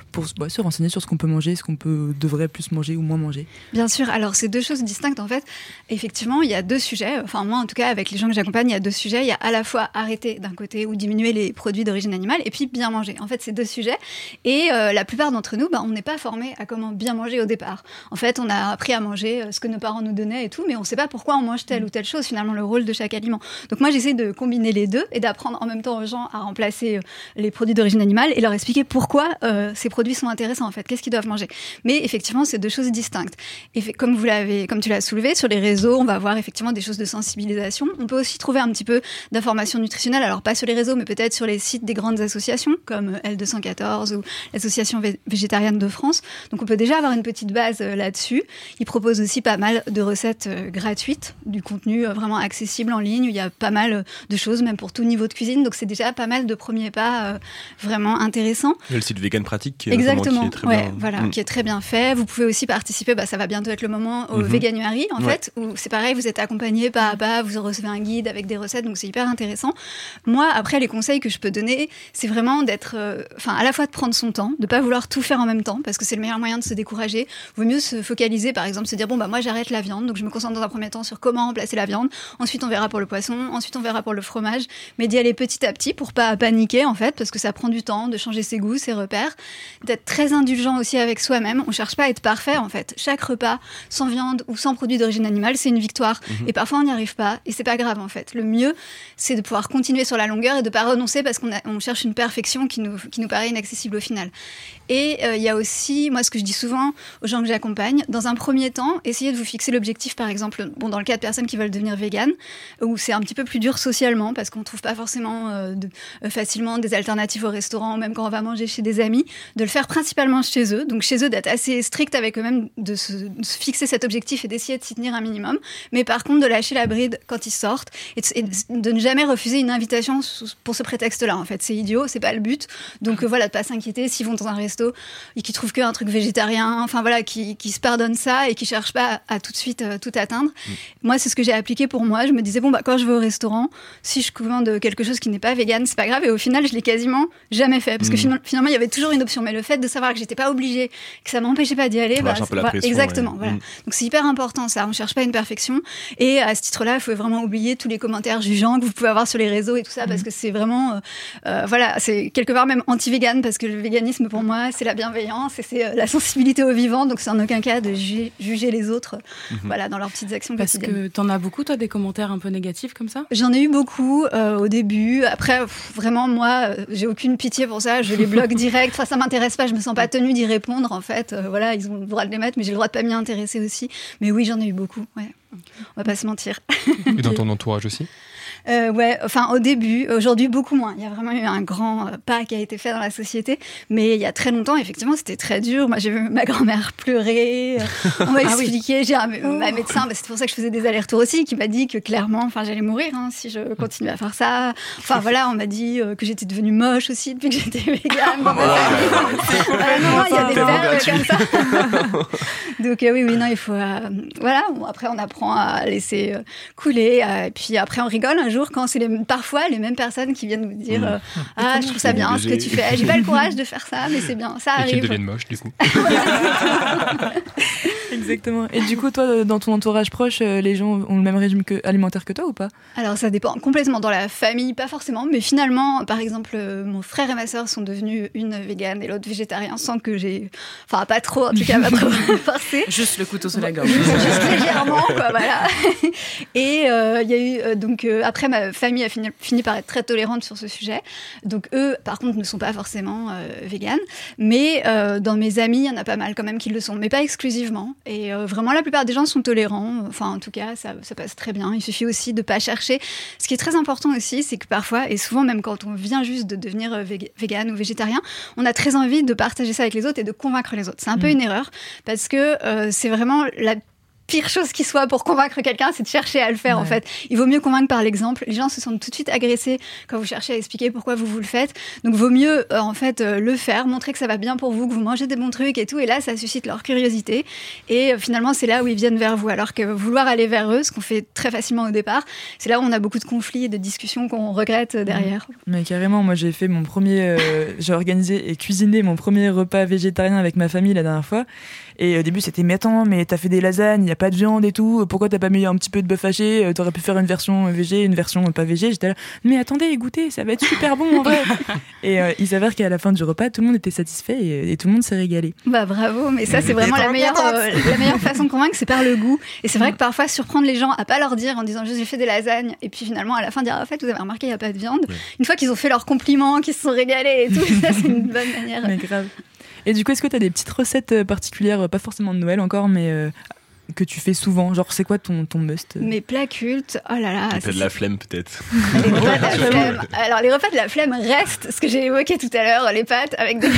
Speaker 4: se renseigner sur ce qu'on peut manger, ce qu'on devrait plus manger ou moins manger? Bien sûr, alors c'est 2 choses distinctes en fait. Effectivement, il y a 2 sujets, enfin moi en tout cas avec les gens que j'accompagne, il y a 2 sujets. Il y a à la fois arrêter d'un côté ou diminuer les produits d'origine animale et puis bien manger. En fait, c'est 2 sujets et la plupart d'entre nous, on n'est pas formés à comment bien manger au départ. En fait, on a appris à manger ce que nos parents nous donnaient et tout, mais on ne sait pas pourquoi on mange telle ou telle chose, finalement le rôle de chaque aliment. Donc moi j'essaie de combiner les 2 et d'apprendre en même temps aux gens à remplacer les produits d'origine animale et leur expliquer pourquoi ces produits sont intéressants en fait, qu'est-ce qu'ils doivent manger. Mais effectivement, c'est 2 choses distinctes. Et comme tu l'as soulevé, sur les réseaux, on va avoir effectivement des choses de sensibilisation. On peut aussi trouver un petit peu d'informations nutritionnelles, alors pas sur les réseaux, mais peut-être sur les sites des grandes associations, comme L214 ou l'Association végétarienne de France. Donc on peut déjà avoir une petite base là-dessus. Ils proposent aussi pas mal de recettes gratuites, du contenu vraiment accessible en ligne. Il y a pas mal de choses, même pour tout niveau de cuisine. Donc c'est déjà pas mal de premiers pas vraiment intéressants.
Speaker 14: Il y a le site Vegan Pratique qui est très bien.
Speaker 12: Voilà, qui est très bien fait. Vous pouvez aussi participer, ça va bientôt être le moment, au Veganuary, en fait, où c'est pareil, vous êtes accompagné pas à pas, vous recevez un guide avec des recettes, donc c'est hyper intéressant. Moi, après, les conseils que je peux donner, c'est vraiment d'être, à la fois de prendre son temps, de pas vouloir tout faire en même temps, parce que c'est le meilleur moyen de se décourager. Vaut mieux se focaliser, par exemple, se dire, moi, j'arrête la viande, donc je me concentre dans un premier temps sur comment remplacer la viande. Ensuite, on verra pour le poisson. Ensuite, on verra pour le fromage. Mais d'y aller petit à petit pour pas paniquer, en fait, parce que ça prend du temps de changer ses goûts, ses repères, d'être très indulgent aussi avec soi-même. On cherche pas à être parfait, en fait. Chaque repas, sans viande ou sans produits d'origine animale, c'est une victoire. Et parfois, on n'y arrive pas. Et c'est pas grave, en fait. Le mieux, c'est de pouvoir continuer sur la longueur et de pas renoncer parce qu'on cherche une perfection qui nous paraît inaccessible au final. Et il y a aussi, moi, ce que je dis souvent aux gens que j'accompagne, dans un premier temps, essayez de vous fixer l'objectif, par exemple, dans le cas de personnes qui veulent devenir véganes, où c'est un petit peu plus dur socialement, parce qu'on trouve pas forcément facilement des alternatives au restaurant, même quand on va manger chez des amis, de le faire principalement chez eux. Donc chez eux, d'être assez strict avec eux-mêmes, de se fixer cet objectif et d'essayer de s'y tenir un minimum. Mais par contre, de lâcher la bride quand ils sortent et de ne jamais refuser une invitation pour ce prétexte-là. En fait, c'est idiot, c'est pas le but. Donc voilà, de pas s'inquiéter s'ils vont dans un resto et qu'ils trouvent qu'un truc végétarien, qui se pardonnent ça et qui cherchent pas à tout de suite tout atteindre. Moi, c'est ce que j'ai appliqué pour moi. Je me disais, quand je vais au restaurant, si je commande quelque chose qui n'est pas vegan, c'est pas grave. Et au final, je l'ai quasiment jamais fait. Parce que finalement, il y avait toujours une option. Mais le fait de savoir que j'étais pas obligée, que ça m'empêchait pas d'y aller, exactement. Voilà. Donc c'est hyper important ça. On cherche pas une perfection. Et à ce titre-là, il faut vraiment oublier tous les commentaires jugeants que vous pouvez avoir sur les réseaux et tout ça, parce que c'est vraiment, c'est quelque part même anti-vegan, parce que le véganisme pour moi, c'est la bienveillance et c'est la sensibilité au vivant. Donc c'est en aucun cas de juger les autres, dans leurs petites actions quotidiennes.
Speaker 13: Parce que t'en as beaucoup, toi, des commentaires un peu négatifs comme ça?
Speaker 12: J'en ai eu beaucoup au début. Après, vraiment, moi, j'ai aucune pitié pour ça. Je les bloque direct. Ça m'intéresse pas. Je me sens pas tenue d'y répondre, en fait. Ils ont le droit de les mettre, mais j'ai le droit de pas m'y intéresser aussi. Mais oui, j'en ai eu beaucoup. Ouais. On va pas se mentir.
Speaker 11: Et dans ton entourage aussi?
Speaker 12: Au début, aujourd'hui beaucoup moins. Il y a vraiment eu un grand pas qui a été fait dans la société, mais il y a très longtemps, effectivement, c'était très dur. Moi, j'ai vu ma grand-mère pleurer. On m'a expliqué, j'ai ma médecin, c'est pour ça que je faisais des allers-retours aussi, qui m'a dit que clairement, j'allais mourir si je continuais à faire ça. On m'a dit que j'étais devenue moche aussi depuis que j'étais végane. Il y a des perles comme ça. Donc oui, non, il faut. Après, on apprend apprend à laisser couler. Et puis après, on rigole un jour quand c'est parfois les mêmes personnes qui viennent nous dire je trouve ça bien ce que tu fais. J'ai pas le courage de faire ça, mais c'est bien. Ça arrive.
Speaker 11: Et qu'ils deviennent moches, du coup.
Speaker 4: Exactement. Et du coup, toi, dans ton entourage proche, les gens ont le même régime alimentaire que toi ou pas ?
Speaker 12: Alors, ça dépend complètement. Dans la famille, pas forcément. Mais finalement, par exemple, mon frère et ma sœur sont devenus une végane et l'autre végétarien sans que j'ai... Enfin, pas trop, en tout cas, pas trop forcé.
Speaker 13: Juste le couteau sous la gorge.
Speaker 12: Juste légèrement, quoi, voilà. Et il y a eu... donc, après, ma famille a fini par être très tolérante sur ce sujet. Donc, eux, par contre, ne sont pas forcément véganes. Mais dans mes amis, il y en a pas mal quand même qui le sont. Mais pas exclusivement. Et vraiment, la plupart des gens sont tolérants. Enfin, en tout cas, ça passe très bien. Il suffit aussi de ne pas chercher. Ce qui est très important aussi, c'est que parfois, et souvent même quand on vient juste de devenir végane ou végétarien, on a très envie de partager ça avec les autres et de convaincre les autres. C'est un peu une erreur parce que c'est vraiment la pire chose qui soit pour convaincre quelqu'un, c'est de chercher à le faire en fait. Il vaut mieux convaincre par l'exemple. Les gens se sentent tout de suite agressés quand vous cherchez à expliquer pourquoi vous le faites. Donc vaut mieux en fait le faire, montrer que ça va bien pour vous, que vous mangez des bons trucs et tout. Et là, ça suscite leur curiosité. Et finalement, c'est là où ils viennent vers vous. Alors que vouloir aller vers eux, ce qu'on fait très facilement au départ, c'est là où on a beaucoup de conflits et de discussions qu'on regrette derrière.
Speaker 4: Mais carrément, moi j'ai fait mon premier, j'ai organisé et cuisiné mon premier repas végétarien avec ma famille la dernière fois. Et au début, c'était « Mais attends, mais t'as fait des lasagnes, il n'y a pas de viande et tout. Pourquoi t'as pas mis un petit peu de bœuf haché ? T'aurais pu faire une version végé, une version pas végé. » J'étais là « Mais attendez, goûtez, ça va être super bon en vrai !» Et il s'avère qu'à la fin du repas, tout le monde était satisfait et tout le monde s'est régalé.
Speaker 12: Bah bravo, mais ça c'est vraiment la meilleure façon de convaincre, c'est par le goût. Et c'est vrai que parfois, surprendre les gens à pas leur dire en disant « Juste j'ai fait des lasagnes » et puis finalement à la fin dire « En fait, vous avez remarqué, il n'y a pas de viande. » Une fois qu'ils ont fait leurs compliments, qu'ils se sont régalés et tout, ça c'est une bonne manière.
Speaker 4: Mais grave. Et du coup, est-ce que tu as des petites recettes particulières, pas forcément de Noël encore, mais que tu fais souvent ? Genre, c'est quoi ton must ?
Speaker 12: Mes plats cultes, oh là là.
Speaker 14: Les repas de la flemme, peut-être.
Speaker 12: Les repas de la flemme. Alors, les repas de la flemme restent ce que j'ai évoqué tout à l'heure, les pâtes avec des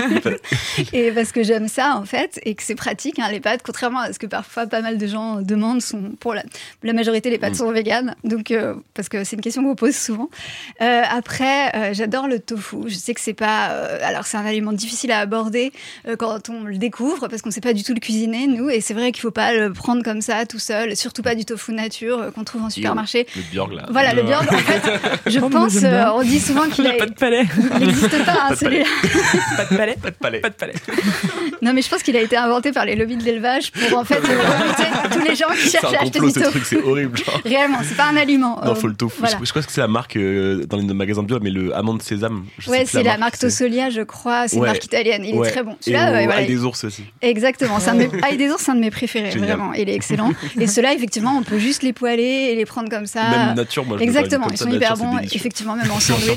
Speaker 12: et parce que j'aime ça, en fait, et que c'est pratique, hein, les pâtes, contrairement à ce que parfois pas mal de gens demandent, sont, pour la majorité, les pâtes sont véganes, donc, parce que c'est une question qu'on pose souvent. Après, j'adore le tofu. Je sais que c'est pas... alors, c'est un aliment difficile à aborder quand on le découvre, parce qu'on sait pas du tout le cuisiner, nous, et c'est vrai qu'il faut pas le prendre comme ça, tout seul, surtout pas du tofu nature qu'on trouve en supermarché.
Speaker 14: Le Björg, là.
Speaker 12: Voilà, le Björg, en fait, je pense, on dit souvent qu'il
Speaker 4: a... Pas de palais.
Speaker 12: Il n'existe pas, hein, celui-là.
Speaker 4: Pas de palais.
Speaker 14: Pas de palais.
Speaker 4: Pas de palais.
Speaker 12: Non, mais je pense qu'il a été inventé par les lobbies de l'élevage pour, en fait, tous les gens qui cherchent à acheter du tofu.
Speaker 14: C'est un complot, ce truc, c'est horrible. Genre.
Speaker 12: Réellement, c'est pas un aliment.
Speaker 14: Non, faut le tofu. Voilà. Je crois que c'est la marque dans les magasins bio, mais le amande sésame.
Speaker 12: Ouais, c'est la marque Tossolia, je crois. C'est une marque italienne. Il est très bon.
Speaker 14: Celui-là, Ail des ours aussi.
Speaker 12: Exactement. Ail des ours, c'est un de mes préférés. Vraiment. Il est excellent. Et ceux-là, effectivement, on peut juste les poêler et les prendre comme ça.
Speaker 14: Même nature, moi je
Speaker 12: exactement,
Speaker 14: ils
Speaker 12: sont hyper bons. Effectivement, même en sandwich.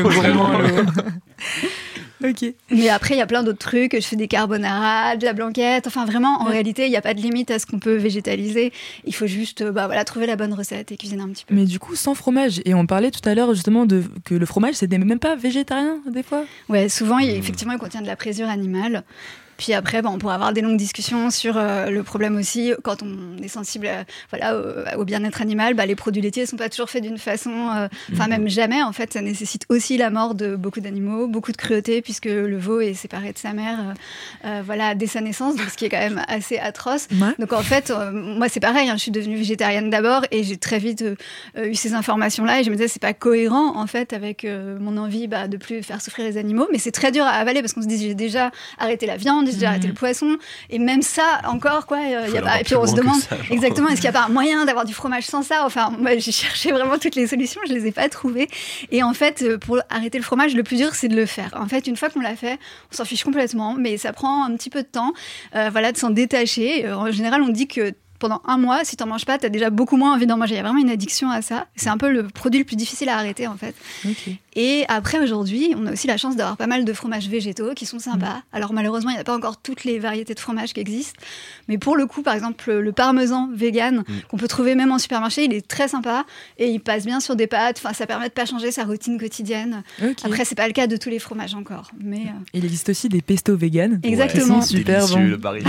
Speaker 4: Ok.
Speaker 12: Mais après, il y a plein d'autres trucs. Je fais des carbonara, de la blanquette. Enfin, vraiment, en réalité, il n'y a pas de limite à ce qu'on peut végétaliser. Il faut juste trouver la bonne recette et cuisiner un petit peu.
Speaker 4: Mais du coup, sans fromage. Et on parlait tout à l'heure justement que le fromage, c'est même pas végétarien, des fois.
Speaker 12: Ouais, souvent, effectivement, il contient de la présure animale. Puis après, on pourra avoir des longues discussions sur le problème aussi, quand on est sensible au bien-être animal, les produits laitiers ne sont pas toujours faits d'une façon, même jamais, en fait, ça nécessite aussi la mort de beaucoup d'animaux, beaucoup de cruauté, puisque le veau est séparé de sa mère dès sa naissance, donc ce qui est quand même assez atroce. Ouais. Donc en fait, moi c'est pareil, je suis devenue végétarienne d'abord, et j'ai très vite eu ces informations-là, et je me disais c'est pas cohérent, en fait, avec mon envie de plus faire souffrir les animaux, mais c'est très dur à avaler, parce qu'on se dit j'ai déjà arrêté la viande, j'ai déjà arrêté le poisson, et même ça encore et puis on se demande exactement est-ce qu'il n'y a pas un moyen d'avoir du fromage sans ça. Enfin, moi j'ai cherché vraiment toutes les solutions, je les ai pas trouvées, et en fait pour arrêter le fromage, le plus dur c'est de le faire. En fait, une fois qu'on l'a fait, on s'en fiche complètement, mais ça prend un petit peu de temps de s'en détacher. En général, on dit que pendant un mois, si t'en manges pas, t'as déjà beaucoup moins envie d'en manger. Il y a vraiment une addiction à ça. C'est un peu le produit le plus difficile à arrêter, en fait.
Speaker 4: Okay.
Speaker 12: Et après, aujourd'hui, on a aussi la chance d'avoir pas mal de fromages végétaux qui sont sympas. Alors malheureusement, il n'y a pas encore toutes les variétés de fromages qui existent. Mais pour le coup, par exemple, le parmesan vegan, qu'on peut trouver même en supermarché, il est très sympa. Et il passe bien sur des pâtes. Enfin, ça permet de pas changer sa routine quotidienne. Okay. Après, c'est pas le cas de tous les fromages encore. Mais
Speaker 4: il existe aussi des pestos vegan.
Speaker 12: Exactement.
Speaker 4: Qui sont super bons.
Speaker 14: Le Paris.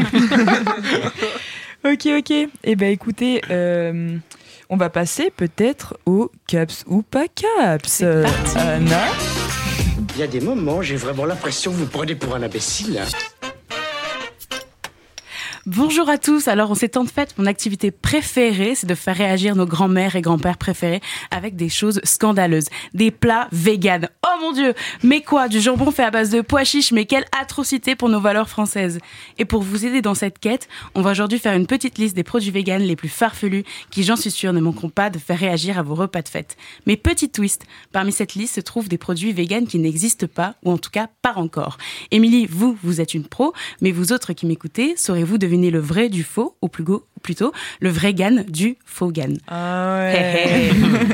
Speaker 4: Ok. Eh ben écoutez, on va passer peut-être au caps ou pas caps. Anna.
Speaker 15: Il y a des moments, j'ai vraiment l'impression que vous prenez pour un imbécile.
Speaker 13: Bonjour à tous. Alors, en ces temps de fête, mon activité préférée, c'est de faire réagir nos grands-mères et grands-pères préférés avec des choses scandaleuses. Des plats véganes. Oh mon Dieu! Mais quoi? Du jambon fait à base de pois chiches, mais quelle atrocité pour nos valeurs françaises. Et pour vous aider dans cette quête, on va aujourd'hui faire une petite liste des produits véganes les plus farfelus qui, j'en suis sûre, ne manqueront pas de faire réagir à vos repas de fête. Mais petit twist, parmi cette liste se trouvent des produits véganes qui n'existent pas, ou en tout cas pas encore. Émilie, vous êtes une pro, mais vous autres qui m'écoutez, saurez-vous deviner le vrai du faux, ou plutôt le vrai gan du faux gan?
Speaker 4: Ah ouais.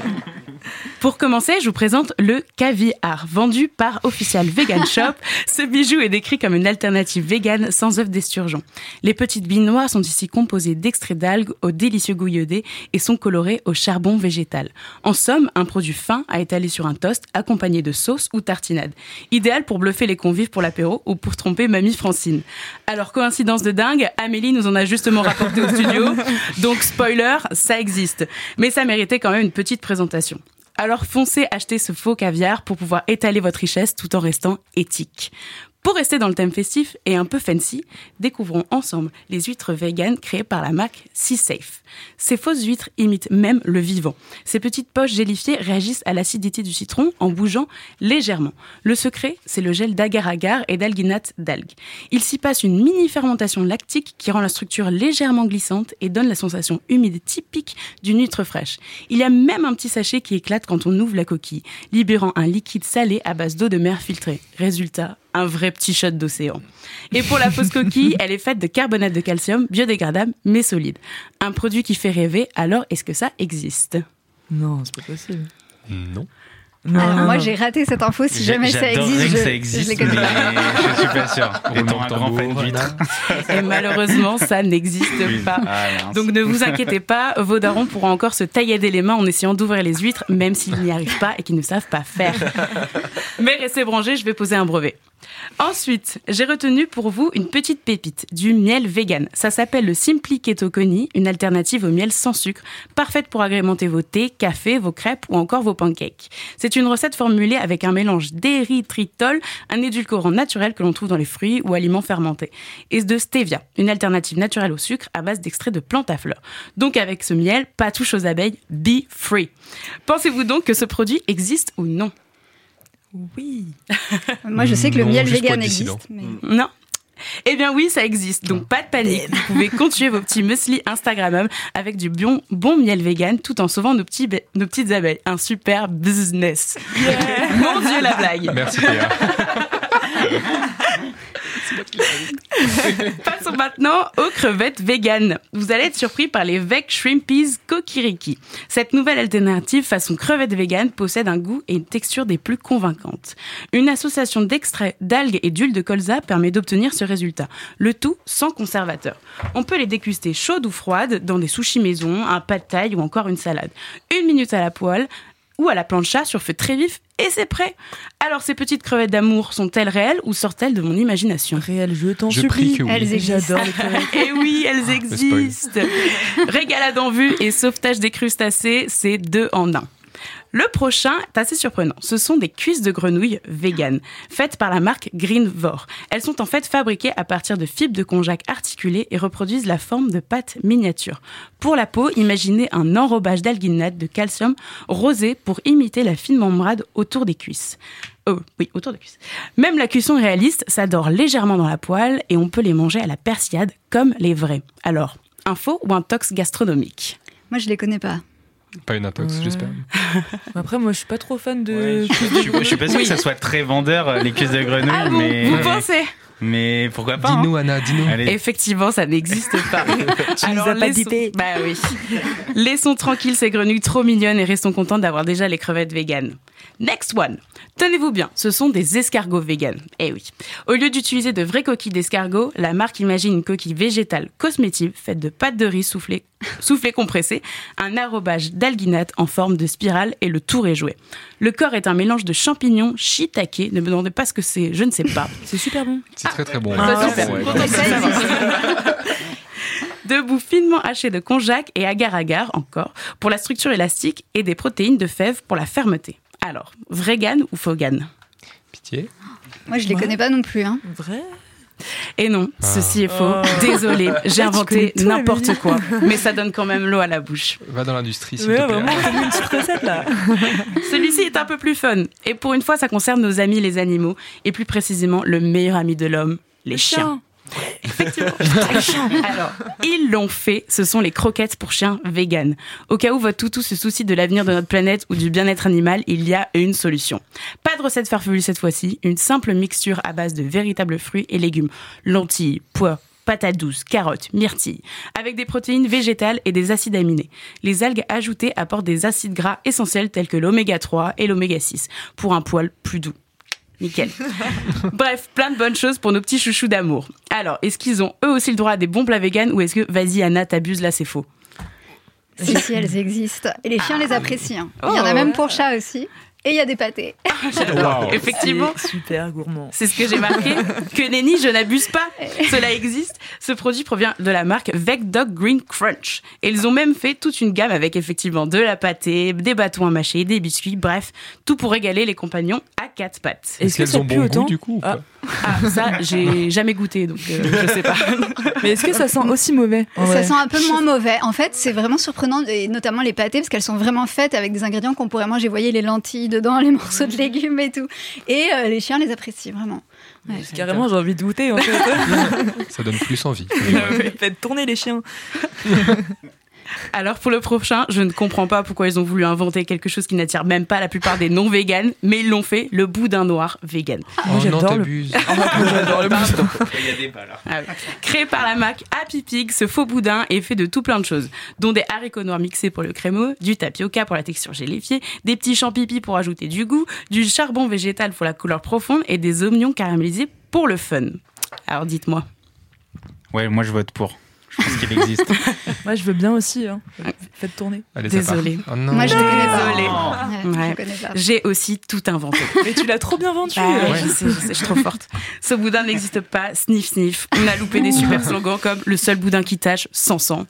Speaker 13: Pour commencer, je vous présente le caviar, vendu par Official Vegan Shop. Ce bijou est décrit comme une alternative végane sans œufs d'esturgeon. Les petites billes noires sont ici composées d'extraits d'algues au délicieux goût iodé et sont colorées au charbon végétal. En somme, un produit fin à étaler sur un toast accompagné de sauce ou tartinade. Idéal pour bluffer les convives pour l'apéro ou pour tromper mamie Francine. Alors, coïncidence de dingue, Amélie nous en a justement rapporté au studio. Donc, spoiler, ça existe. Mais ça méritait quand même une petite présentation. Alors foncez acheter ce faux caviar pour pouvoir étaler votre richesse tout en restant éthique. Pour rester dans le thème festif et un peu fancy, découvrons ensemble les huîtres véganes créées par la marque Sea Safe. Ces fausses huîtres imitent même le vivant. Ces petites poches gélifiées réagissent à l'acidité du citron en bougeant légèrement. Le secret, c'est le gel d'agar-agar et d'alginate d'algues. Il s'y passe une mini-fermentation lactique qui rend la structure légèrement glissante et donne la sensation humide typique d'une huître fraîche. Il y a même un petit sachet qui éclate quand on ouvre la coquille, libérant un liquide salé à base d'eau de mer filtrée. Résultat, un vrai petit shot d'océan. Et pour la fausse coquille, elle est faite de carbonate de calcium, biodégradable mais solide. Un produit qui fait rêver, alors est-ce que ça existe?
Speaker 4: Non, c'est pas possible.
Speaker 14: Non.
Speaker 12: Alors moi j'ai raté cette info, si jamais ça existe, je les connais pas.
Speaker 6: Je suis pas sûr. Étant un grand fan d'huîtres.
Speaker 13: Et malheureusement, ça n'existe pas. Donc ne vous inquiétez pas, vos darons pourront encore se taillader les mains en essayant d'ouvrir les huîtres, même s'ils n'y arrivent pas et qu'ils ne savent pas faire. Mais restez branchés, je vais poser un brevet. Ensuite, j'ai retenu pour vous une petite pépite, du miel vegan. Ça s'appelle le Simply Keto Coney, une alternative au miel sans sucre, parfaite pour agrémenter vos thés, cafés, vos crêpes ou encore vos pancakes. C'est une recette formulée avec un mélange d'érythritol, un édulcorant naturel que l'on trouve dans les fruits ou aliments fermentés, et de stevia, une alternative naturelle au sucre à base d'extraits de plantes à fleurs. Donc avec ce miel, pas touche aux abeilles, be free. Pensez-vous donc que ce produit existe ou non ?
Speaker 4: Oui.
Speaker 12: Moi, je sais que le miel vegan existe. Mais...
Speaker 13: Non. Eh bien oui, ça existe. Donc pas de panique. Vous pouvez continuer vos petits muesli Instagrammables avec du bon miel vegan tout en sauvant nos petites abeilles. Un super business. Yeah. Mon Dieu, la blague.
Speaker 11: Merci Théa.
Speaker 13: Passons maintenant aux crevettes véganes. Vous allez être surpris par les Veg Shrimpies Kokiriki. Cette nouvelle alternative façon crevette végane possède un goût et une texture des plus convaincantes. Une association d'extraits d'algues et d'huile de colza permet d'obtenir ce résultat. Le tout sans conservateur. On peut les déguster chaudes ou froides dans des sushis maison, un pad thai ou encore une salade. 1 minute à la poêle ou à la plancha sur feu très vif et c'est prêt. Alors ces petites crevettes d'amour sont-elles réelles ou sortent-elles de mon imagination?
Speaker 4: Réelles, je t'en supplie.
Speaker 11: Que oui.
Speaker 12: Elles existent.
Speaker 4: J'adore les crevettes.
Speaker 13: Et oui, elles existent. Régalade en vue et sauvetage des crustacés, c'est 2 en 1. Le prochain est assez surprenant. Ce sont des cuisses de grenouille véganes, faites par la marque Greenvore. Elles sont en fait fabriquées à partir de fibres de konjac articulées et reproduisent la forme de pâte miniature. Pour la peau, imaginez un enrobage d'alginate de calcium rosé pour imiter la fine membrane autour des cuisses. Oh, oui, autour des cuisses. Même la cuisson est réaliste, ça dort légèrement dans la poêle et on peut les manger à la persillade comme les vrais. Alors, un faux ou un tox gastronomique?
Speaker 12: Moi, je les connais pas.
Speaker 11: Pas une intox, j'espère.
Speaker 4: Après, moi, je suis pas trop fan de...
Speaker 6: Je suis pas sûr que ça soit très vendeur, les cuisses de grenouille,
Speaker 13: ah bon,
Speaker 6: mais...
Speaker 13: Vous pensez?
Speaker 6: Mais pourquoi pas?
Speaker 11: Dis-nous, Anna, dis-nous.
Speaker 6: Allez.
Speaker 13: Effectivement, ça n'existe pas.
Speaker 4: Tu nous as pas bipé.
Speaker 13: Bah oui. Laissons tranquilles ces grenouilles trop mignonnes et restons contents d'avoir déjà les crevettes véganes. Next one. Tenez-vous bien, ce sont des escargots véganes. Eh oui. Au lieu d'utiliser de vraies coquilles d'escargots, la marque imagine une coquille végétale cosmétique faite de pâte de riz soufflée compressée, un arrobage d'alginate en forme de spirale et le tour est joué. Le corps est un mélange de champignons, shiitake, ne me demandez pas ce que c'est, je ne sais pas.
Speaker 4: C'est super bon.
Speaker 11: C'est très très bon.
Speaker 13: De bouts finement hachés de konjac et agar-agar encore pour la structure élastique et des protéines de fèves pour la fermeté. Alors, vrai gan ou faux gan?
Speaker 11: Pitié.
Speaker 12: Moi, je les connais pas non plus. Hein.
Speaker 4: Vrai?
Speaker 13: Et non, ceci est faux. Désolée, j'ai inventé n'importe quoi. Mais ça donne quand même l'eau à la bouche.
Speaker 11: Va dans l'industrie, s'il te plaît.
Speaker 4: Vraiment, c'est une petite recette là.
Speaker 13: Celui-ci est un peu plus fun. Et pour une fois, ça concerne nos amis les animaux. Et plus précisément, le meilleur ami de l'homme, les chiens. Effectivement. Alors, ils l'ont fait, ce sont les croquettes pour chiens véganes. Au cas où votre toutou se soucie de l'avenir de notre planète ou du bien-être animal, il y a une solution. Pas de recette farfelue cette fois-ci, une simple mixture à base de véritables fruits et légumes. Lentilles, pois, patates douces, carottes, myrtilles, avec des protéines végétales et des acides aminés. Les algues ajoutées apportent des acides gras essentiels tels que l'oméga 3 et l'oméga 6 pour un poil plus doux. Nickel. Bref, plein de bonnes choses pour nos petits chouchous d'amour. Alors, est-ce qu'ils ont eux aussi le droit à des bons plats véganes ou est-ce que, vas-y Anna, t'abuses, là c'est faux?
Speaker 12: Si, elles existent. Et les chiens les apprécient. Il y en a même pour chats aussi. Et il y a des pâtés.
Speaker 13: Wow. Effectivement.
Speaker 4: C'est super gourmand.
Speaker 13: C'est ce que j'ai marqué. Que nenni, je n'abuse pas. Cela existe. Ce produit provient de la marque Veg Dog Green Crunch. Et ils ont même fait toute une gamme avec effectivement de la pâtée, des bâtons à mâcher, des biscuits, bref, tout pour régaler les compagnons à 4 pattes.
Speaker 11: Est-ce qu'elles ont bon goût du coup
Speaker 13: ça, j'ai jamais goûté, donc je sais pas.
Speaker 4: Mais est-ce que ça sent aussi mauvais?
Speaker 12: Ça sent un peu moins mauvais. En fait, c'est vraiment surprenant, et notamment les pâtés, parce qu'elles sont vraiment faites avec des ingrédients qu'on pourrait manger. Vous voyez, les lentilles dedans, les morceaux de légumes et tout. Et les chiens les apprécient vraiment.
Speaker 4: Ouais, carrément, j'ai envie de goûter en fait.
Speaker 11: Ça donne plus envie.
Speaker 4: Faites tourner les chiens.
Speaker 13: Alors pour le prochain, je ne comprends pas pourquoi ils ont voulu inventer quelque chose qui n'attire même pas la plupart des non-véganes, mais ils l'ont fait, le boudin noir vegan.
Speaker 11: Oh non, t'abuses.
Speaker 4: J'adore le boudin.
Speaker 6: Il y a des pas là.
Speaker 13: Ah oui. Créé par la marque Happy Pig, ce faux boudin est fait de tout plein de choses, dont des haricots noirs mixés pour le crémeux, du tapioca pour la texture gélifiée, des petits champs pipi pour ajouter du goût, du charbon végétal pour la couleur profonde et des oignons caramélisés pour le fun. Alors dites-moi.
Speaker 6: Ouais, moi je vote pour. Je pense qu'il existe.
Speaker 4: Moi, je veux bien aussi. Hein. Faites tourner.
Speaker 11: Allez,
Speaker 13: désolée.
Speaker 11: Oh non.
Speaker 12: Moi, je ne connais pas.
Speaker 13: Désolée.
Speaker 12: Ouais, je connais pas.
Speaker 13: J'ai aussi tout inventé.
Speaker 4: Mais tu l'as trop bien vendu.
Speaker 13: Je sais, je suis trop forte. Ce boudin n'existe pas. Sniff, sniff. On a loupé des super slogans comme le seul boudin qui tâche sans sang.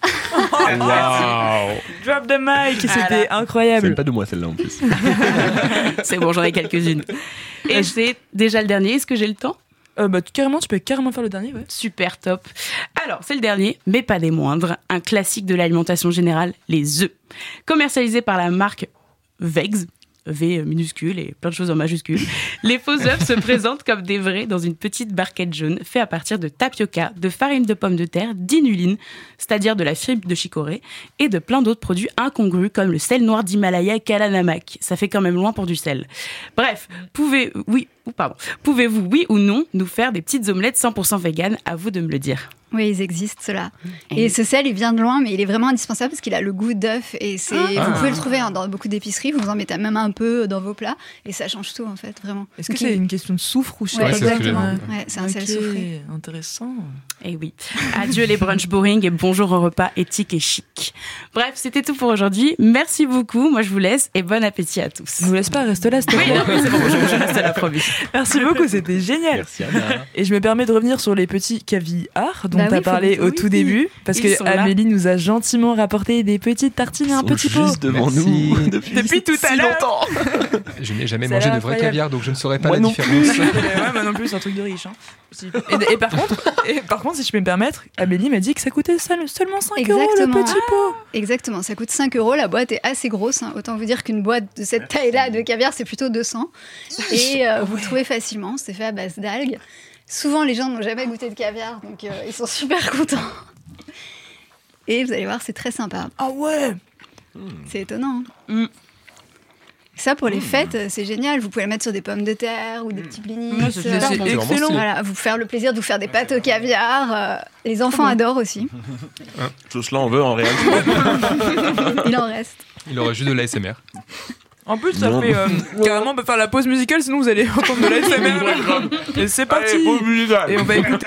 Speaker 11: Wow.
Speaker 4: Drop the mic. C'était incroyable.
Speaker 14: C'est pas de moi celle-là en plus.
Speaker 13: C'est bon, j'en ai quelques-unes. Et c'est déjà le dernier. Est-ce que j'ai le temps?
Speaker 4: Carrément, tu peux carrément faire le dernier, ouais.
Speaker 13: Super top. Alors, c'est le dernier, mais pas des moindres. Un classique de l'alimentation générale, les œufs. Commercialisés par la marque Vegz, V minuscule et plein de choses en majuscule. Les faux œufs se présentent comme des vrais dans une petite barquette jaune faite à partir de tapioca, de farine de pommes de terre, d'inuline, c'est-à-dire de la fibre de chicorée, et de plein d'autres produits incongrus comme le sel noir d'Himalaya Kalanamak. Ça fait quand même loin pour du sel. Bref, pouvez-vous, oui ou non, nous faire des petites omelettes 100% véganes? À vous de me le dire.
Speaker 12: Oui, ils existent, ceux-là. Et ce sel, il vient de loin, mais il est vraiment indispensable parce qu'il a le goût d'œuf. Et vous pouvez le trouver dans beaucoup d'épiceries. Vous en mettez même un peu dans vos plats. Et ça change tout, en fait, vraiment.
Speaker 4: Est-ce que c'est une question de soufre ou
Speaker 12: exactement. Ouais, c'est un sel soufré.
Speaker 4: Intéressant.
Speaker 13: Et oui. Adieu les brunchs boring et bonjour au repas éthique et chic. Bref, c'était tout pour aujourd'hui. Merci beaucoup. Moi, je vous laisse et bon appétit à tous.
Speaker 4: Ne nous laisse pas, reste là, s'il te plaît.
Speaker 13: Oui, c'est bon, je reste là, promis.
Speaker 4: Merci beaucoup, c'était génial.
Speaker 14: Merci Anna.
Speaker 4: Et je me permets de revenir sur les petits caviars dont tu as parlé au tout début, parce que Amélie nous a gentiment rapporté des petites tartines et un petit pot.
Speaker 14: Juste devant nous depuis
Speaker 4: tout à l'heure.
Speaker 14: Longtemps.
Speaker 11: Je n'ai jamais mangé de vrai caviar, donc je ne saurais pas la différence.
Speaker 4: Ouais, moi non plus, c'est un truc de riche. Hein. Et par contre, si je peux me permettre, Amélie m'a dit que ça coûtait seulement 5 € le petit pot.
Speaker 12: Exactement, ça coûte 5 €. La boîte est assez grosse. Hein. Autant vous dire qu'une boîte de cette taille-là de caviar, c'est plutôt 200. Et vous le trouvez facilement. C'est fait à base d'algues. Souvent, les gens n'ont jamais goûté de caviar, donc ils sont super contents. Et vous allez voir, c'est très sympa.
Speaker 4: Ah ouais.
Speaker 12: C'est étonnant. Hein. Ça, pour les fêtes, c'est génial. Vous pouvez le mettre sur des pommes de terre ou des petits blinis.
Speaker 13: C'est excellent.
Speaker 12: Voilà, vous faire le plaisir de vous faire des pâtes au caviar. Les enfants adorent aussi.
Speaker 14: Tout cela, on veut en réalité.
Speaker 12: Il en reste.
Speaker 11: Il aurait juste de l'ASMR.
Speaker 4: En plus, ça fait carrément, on peut faire la pause musicale, sinon vous allez entendre de l'ASMR. Et c'est parti.
Speaker 14: Allez, pause musicale.
Speaker 4: Et on va écouter.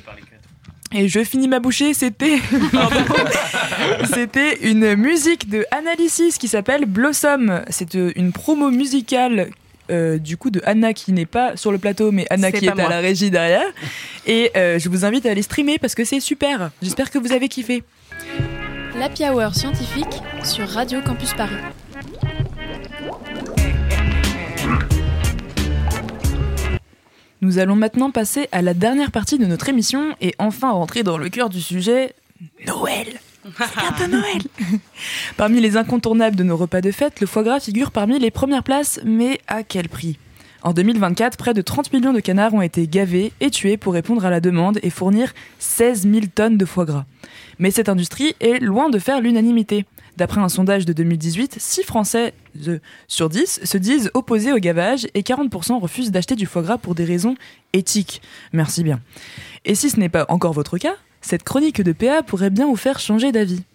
Speaker 4: Et je finis ma bouchée, c'était une musique de Analysis qui s'appelle Blossom. C'est une promo musicale du coup de Anna qui n'est pas sur le plateau, mais Anna qui est à la régie derrière. Et je vous invite à aller streamer parce que c'est super. J'espère que vous avez kiffé.
Speaker 1: L'Happy Hour scientifique sur Radio Campus Paris.
Speaker 4: Nous allons maintenant passer à la dernière partie de notre émission et enfin rentrer dans le cœur du sujet, Noël. C'est bientôt Noël. Parmi les incontournables de nos repas de fête, le foie gras figure parmi les premières places, mais à quel prix ? En 2024, près de 30 millions de canards ont été gavés et tués pour répondre à la demande et fournir 16 000 tonnes de foie gras. Mais cette industrie est loin de faire l'unanimité. D'après un sondage de 2018, 6 Français sur 10 se disent opposés au gavage et 40% refusent d'acheter du foie gras pour des raisons éthiques. Merci bien. Et si ce n'est pas encore votre cas, cette chronique de PA pourrait bien vous faire changer d'avis.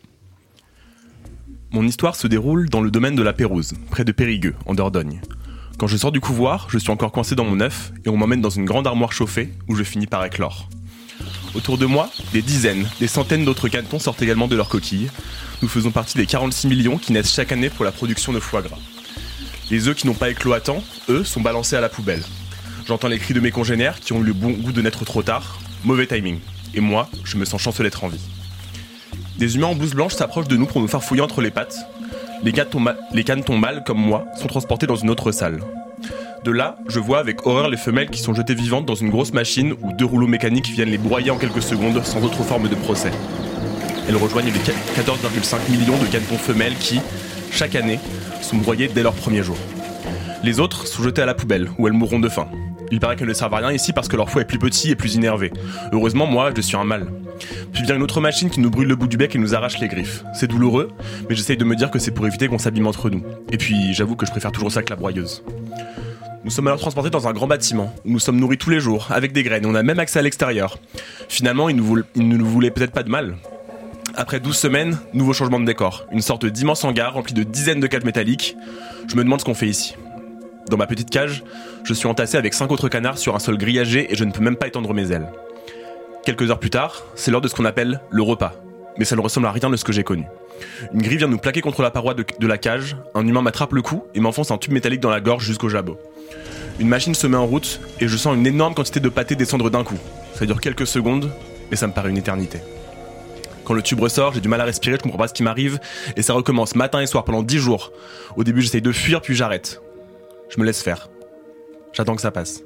Speaker 14: Mon histoire se déroule dans le domaine de la Pérouse, près de Périgueux, en Dordogne. Quand je sors du couvoir, je suis encore coincé dans mon œuf et on m'emmène dans une grande armoire chauffée où je finis par éclore. Autour de moi, des dizaines, des centaines d'autres canetons sortent également de leurs coquilles. Nous faisons partie des 46 millions qui naissent chaque année pour la production de foie gras. Les œufs qui n'ont pas éclos à temps, eux, sont balancés à la poubelle. J'entends les cris de mes congénères qui ont eu le bon goût de naître trop tard. Mauvais timing. Et moi, je me sens chanceux d'être en vie. Des humains en blouse blanche s'approchent de nous pour nous faire fouiller entre les pattes. Les canetons mâles, comme moi, sont transportés dans une autre salle. De là, je vois avec horreur les femelles qui sont jetées vivantes dans une grosse machine où 2 rouleaux mécaniques viennent les broyer en quelques secondes sans autre forme de procès. Elles rejoignent les 14,5 millions de canetons femelles qui, chaque année, sont broyés dès leur premier jour. Les autres sont jetés à la poubelle, où elles mourront de faim. Il paraît qu'elles ne servent à rien ici parce que leur foie est plus petit et plus innervé. Heureusement, moi, je suis un mâle. Puis vient une autre machine qui nous brûle le bout du bec et nous arrache les griffes. C'est douloureux, mais j'essaye de me dire que c'est pour éviter qu'on s'abîme entre nous. Et puis, j'avoue que je préfère toujours ça que la broyeuse. Nous sommes alors transportés dans un grand bâtiment, où nous sommes nourris tous les jours, avec des graines, et on a même accès à l'extérieur. Finalement, ils ne nous voulaient peut-être pas de mal. Après 12 semaines, nouveau changement de décor. Une sorte d'immense hangar rempli de dizaines de cages métalliques. Je me demande ce qu'on fait ici. Dans ma petite cage, je suis entassé avec 5 autres canards sur un sol grillagé et je ne peux même pas étendre mes ailes. Quelques heures plus tard, c'est l'heure de ce qu'on appelle le repas. Mais ça ne ressemble à rien de ce que j'ai connu. Une grille vient nous plaquer contre la paroi de la cage, un humain m'attrape le cou et m'enfonce un tube métallique dans la gorge jusqu'au jabot. Une machine se met en route et je sens une énorme quantité de pâté descendre d'un coup. Ça dure quelques secondes, mais ça me paraît une éternité. Quand le tube ressort, j'ai du mal à respirer, je comprends pas ce qui m'arrive et ça recommence matin et soir pendant 10 jours. Au début, j'essaye de fuir puis j'arrête. Je me laisse faire. J'attends que ça passe.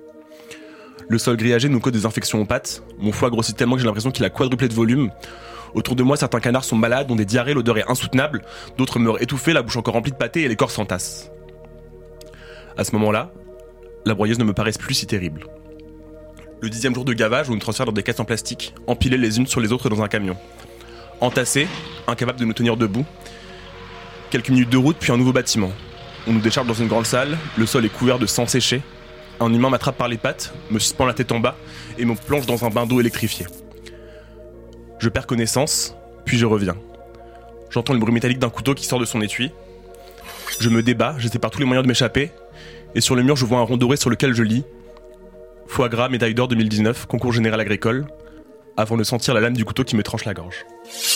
Speaker 14: Le sol grillagé nous cause des infections aux pattes. Mon foie grossit tellement que j'ai l'impression qu'il a quadruplé de volume. Autour de moi, certains canards sont malades, ont des diarrhées, l'odeur est insoutenable. D'autres meurent étouffés, la bouche encore remplie de pâté et les corps s'entassent. À ce moment-là, la broyeuse ne me paraît plus si terrible. Le 10e jour de gavage, on nous transfère dans des caisses en plastique, empilées les unes sur les autres dans un camion. Entassés, incapables de nous tenir debout. Quelques minutes de route, puis un nouveau bâtiment. On nous décharge dans une grande salle, le sol est couvert de sang séché. Un humain m'attrape par les pattes, me suspend la tête en bas et me plonge dans un bain d'eau électrifié. Je perds connaissance, puis je reviens. J'entends le bruit métallique d'un couteau qui sort de son étui. Je me débats, j'essaie par tous les moyens de m'échapper. Et sur le mur, je vois un rond doré sur lequel je lis « Foie gras, médaille d'or 2019, concours général agricole », avant de sentir la lame du couteau qui me tranche la gorge.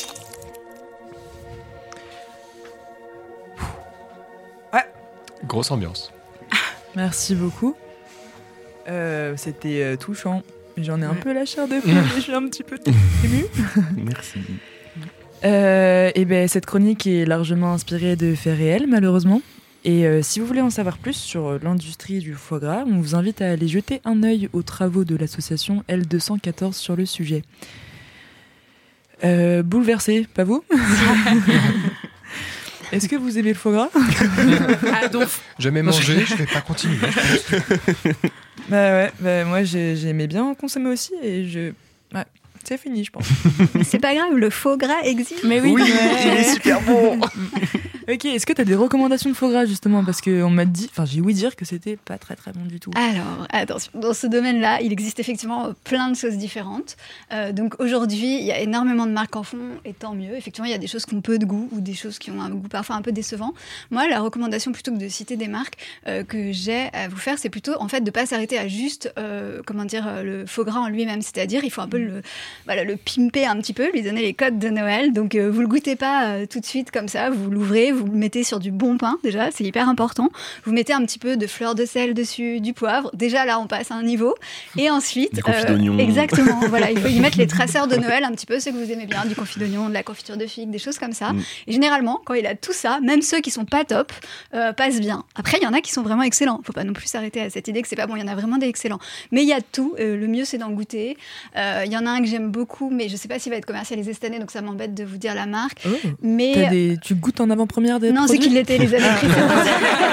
Speaker 11: Ouais. Grosse ambiance.
Speaker 4: Merci beaucoup. C'était touchant. J'en ai un peu la chair de poule, je suis un petit peu émue.
Speaker 14: Merci.
Speaker 4: Et ben, cette chronique est largement inspirée de faits réels, malheureusement. Et si vous voulez en savoir plus sur l'industrie du foie gras, on vous invite à aller jeter un œil aux travaux de l'association L214 sur le sujet. Bouleversé, pas vous? Est-ce que vous aimez le foie gras?
Speaker 11: Jamais mangé, je vais pas continuer.
Speaker 4: Bah ouais, moi j'aimais bien consommer aussi et C'est fini, je pense.
Speaker 12: Mais c'est pas grave, le faux gras existe.
Speaker 4: Mais oui,
Speaker 15: il est super bon.
Speaker 4: Ok, est-ce que tu as des recommandations de faux gras justement? Parce qu'on m'a dit, j'ai ouï dire que c'était pas très très bon du tout.
Speaker 12: Alors, attention, dans ce domaine-là, il existe effectivement plein de choses différentes. Donc aujourd'hui, il y a énormément de marques en font, et tant mieux. Effectivement, il y a des choses qui ont peu de goût ou des choses qui ont un goût parfois un peu décevant. Moi, la recommandation, plutôt que de citer des marques que j'ai à vous faire, c'est plutôt en fait de pas s'arrêter à juste, le faux gras en lui-même. C'est-à-dire, il faut un peu le pimper un petit peu, lui donner les codes de Noël. Donc, vous le goûtez pas tout de suite comme ça, vous l'ouvrez, vous le mettez sur du bon pain, déjà, c'est hyper important. Vous mettez un petit peu de fleur de sel dessus, du poivre. Déjà, là, on passe à un niveau. Et ensuite...
Speaker 14: Du confit d'oignon.
Speaker 12: Exactement, voilà, il faut y mettre les traceurs de Noël, un petit peu, ceux que vous aimez bien, du confit d'oignon, de la confiture de figue, des choses comme ça. Et généralement, quand il a tout ça, même ceux qui sont pas top, passent bien. Après, il y en a qui sont vraiment excellents. Faut pas non plus s'arrêter à cette idée que c'est pas bon. Il y en a vraiment des excellents. Mais il y a tout. Le mieux, c'est d'en goûter. Il y en a un que j'aime beaucoup, mais je sais pas s'il va être commercialisé cette année, donc ça m'embête de vous dire la marque.
Speaker 4: Oh.
Speaker 12: Mais
Speaker 4: tu goûtes en avant-première des
Speaker 12: non,
Speaker 4: produits?
Speaker 12: c'est qu'il l'était les années précédentes.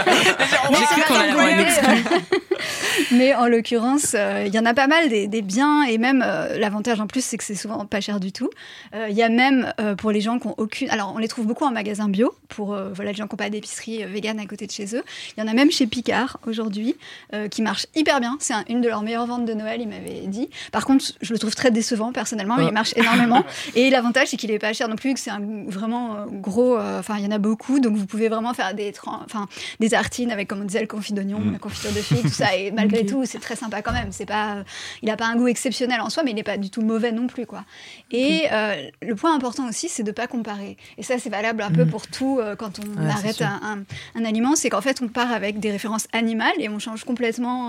Speaker 12: Mais en l'occurrence, il y en a pas mal des biens, et même l'avantage en plus, c'est que c'est souvent pas cher du tout. Il y a même pour les gens qui ont aucune... Alors, on les trouve beaucoup en magasin bio, pour les gens qui n'ont pas d'épicerie végane à côté de chez eux. Il y en a même chez Picard, aujourd'hui, qui marche hyper bien. C'est une de leurs meilleures ventes de Noël, il m'avait dit. Par contre, je le trouve très décevant, personnellement, mais il marche énormément. Et l'avantage, c'est qu'il n'est pas cher non plus, que c'est vraiment gros... il y en a beaucoup, donc vous pouvez vraiment faire des tartines avec, comme on disait, le confit d'oignon, la confiture de figue, tout ça. Et malgré tout, c'est très sympa quand même. C'est pas, il n'a pas un goût exceptionnel en soi, mais il n'est pas du tout mauvais non plus, quoi. Et le point important aussi, c'est de ne pas comparer. Et ça, c'est valable un peu pour tout quand on arrête un aliment. C'est qu'en fait, on part avec des références animales et on change complètement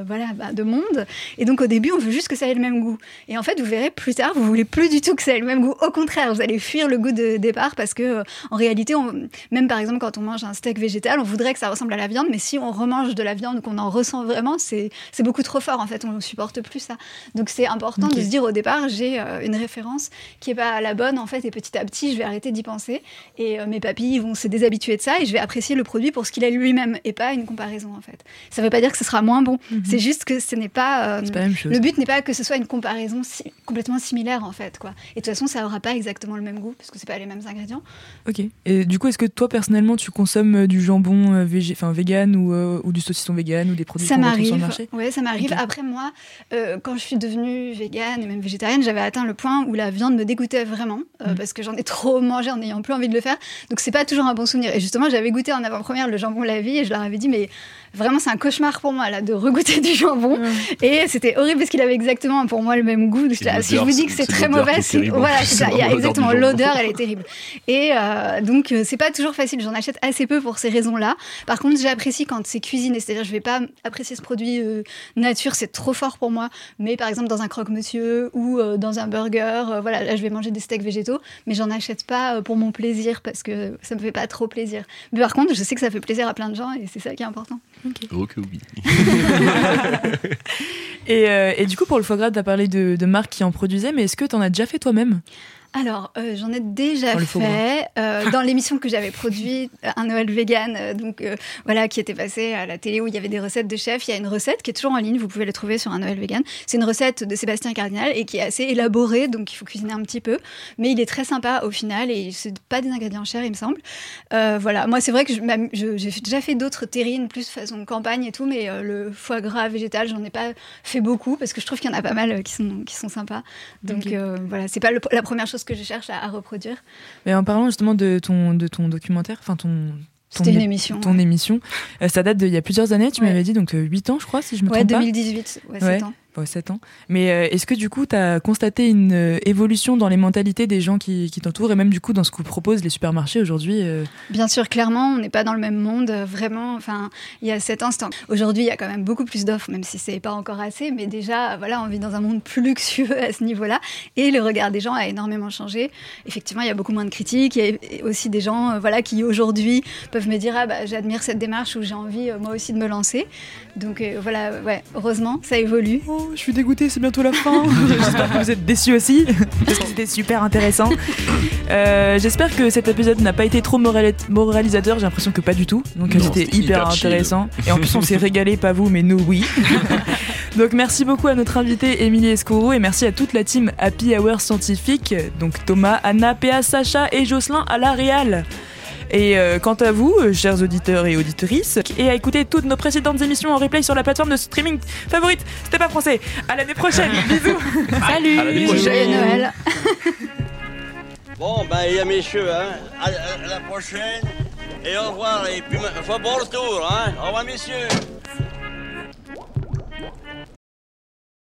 Speaker 12: de monde. Et donc, au début, on veut juste que ça ait le même goût. Et en fait, vous verrez plus tard, vous voulez plus du tout que ça ait le même goût. Au contraire, vous allez fuir le goût de départ parce que, en réalité, même par exemple, quand on mange un steak végétal, on voudrait que ça ressemble à la viande, mais si on remange de la viande, qu'on en ressent vraiment, c'est beaucoup trop fort. En fait, on ne supporte plus ça. Donc, c'est important de se dire au départ, j'ai une référence qui n'est pas la bonne, en fait, et petit à petit, je vais arrêter d'y penser. Et mes papilles vont se déshabituer de ça et je vais apprécier le produit pour ce qu'il est lui-même et pas une comparaison, en fait. Ça ne veut pas dire que ce sera moins bon. C'est juste que ce n'est pas...
Speaker 4: c'est pas la même chose.
Speaker 12: Le but n'est pas que ce soit une comparaison complètement similaire, en fait, quoi. Et de toute façon, ça n'aura pas exactement le même goût parce que ce n'est pas les mêmes ingrédients.
Speaker 4: Ok. Et du coup, est-ce que toi, personnellement, tu consommes du jambon vegan ou du saucisson vegan ou des produits qu'on retrouve sur le marché?
Speaker 12: Oui, ça m'arrive. Okay. Après, moi, quand je suis devenue végane et même végétarienne, j'avais atteint le point où la viande me dégoûtait vraiment parce que j'en ai trop mangé en n'ayant plus envie de le faire. Donc, c'est pas toujours un bon souvenir. Et justement, j'avais goûté en avant-première le jambon la vie et je leur avais dit, mais vraiment, c'est un cauchemar pour moi là, de regoûter du jambon. Et c'était horrible parce qu'il avait exactement pour moi le même goût. Si je vous dis que c'est très mauvais, voilà, c'est ça. Il y a exactement l'odeur, elle est terrible. Et donc, c'est pas toujours facile. J'en achète assez peu pour ces raisons-là. Par contre, j'apprécie quand c'est cuisiné. C'est-à-dire, je vais pas apprécier ce produit nature, c'est trop fort pour moi. Mais par exemple, dans un croque-monsieur ou dans un burger, là, je vais manger des steaks végétaux, mais j'en achète pas pour mon plaisir parce que ça me fait pas trop plaisir. Mais par contre, je sais que ça fait plaisir à plein de gens et c'est ça qui est important.
Speaker 14: Ok, oui.
Speaker 4: Et du coup, pour le foie gras, tu as parlé de marques qui en produisaient, mais est-ce que tu en as déjà fait toi-même ?
Speaker 12: Alors, j'en ai déjà fait dans l'émission que j'avais produite, un Noël vegan, qui était passé à la télé où il y avait des recettes de chefs. Il y a une recette qui est toujours en ligne, vous pouvez la trouver sur un Noël vegan. C'est une recette de Sébastien Cardinal et qui est assez élaborée, donc il faut cuisiner un petit peu. Mais il est très sympa au final et c'est pas des ingrédients chers, il me semble. Moi, c'est vrai que j'ai déjà fait d'autres terrines, plus façon campagne et tout, mais le foie gras végétal, j'en ai pas fait beaucoup parce que je trouve qu'il y en a pas mal qui sont sympas. Donc c'est pas la première chose que je cherche à reproduire.
Speaker 4: Mais en parlant justement de ton documentaire,
Speaker 12: c'était une émission.
Speaker 4: Ton émission, ça date d'il y a plusieurs années, tu m'avais dit, donc 8 ans je crois, si je me trompe pas.
Speaker 12: 2018, 7 ans.
Speaker 4: 7 ans. Mais est-ce que du coup, tu as constaté une évolution dans les mentalités des gens qui t'entourent et même du coup dans ce que proposent les supermarchés aujourd'hui
Speaker 12: Bien sûr, clairement, on n'est pas dans le même monde. Vraiment, il y a 7 ans, aujourd'hui, il y a quand même beaucoup plus d'offres, même si ce n'est pas encore assez. Mais déjà, on vit dans un monde plus luxueux à ce niveau-là. Et le regard des gens a énormément changé. Effectivement, il y a beaucoup moins de critiques. Il y a aussi des gens qui aujourd'hui peuvent me dire j'admire cette démarche ou j'ai envie moi aussi de me lancer. Donc heureusement, ça évolue.
Speaker 4: Je suis dégoûtée, c'est bientôt la fin. J'espère que vous êtes déçus aussi, parce que c'était super intéressant. J'espère que cet épisode n'a pas été trop moralisateur, j'ai l'impression que pas du tout. Donc c'était hyper intéressant. Et en plus, on s'est régalé, pas vous, mais nous, oui. Donc merci beaucoup à notre invitée Émilie Escourou et merci à toute la team Happy Hour Scientifique, donc Thomas, Anna, Péa, Sacha et Jocelyn à la réal. Et quant à vous, chers auditeurs et auditrices, et à écouter toutes nos précédentes émissions en replay sur la plateforme de streaming favorite, c'était pas français. À l'année prochaine, bisous.
Speaker 13: Salut.
Speaker 14: À l'année prochaine.
Speaker 12: Noël.
Speaker 15: Bon, ben, messieurs, hein, à la prochaine, et au revoir, et puis, faut bon retour, hein, au revoir, messieurs.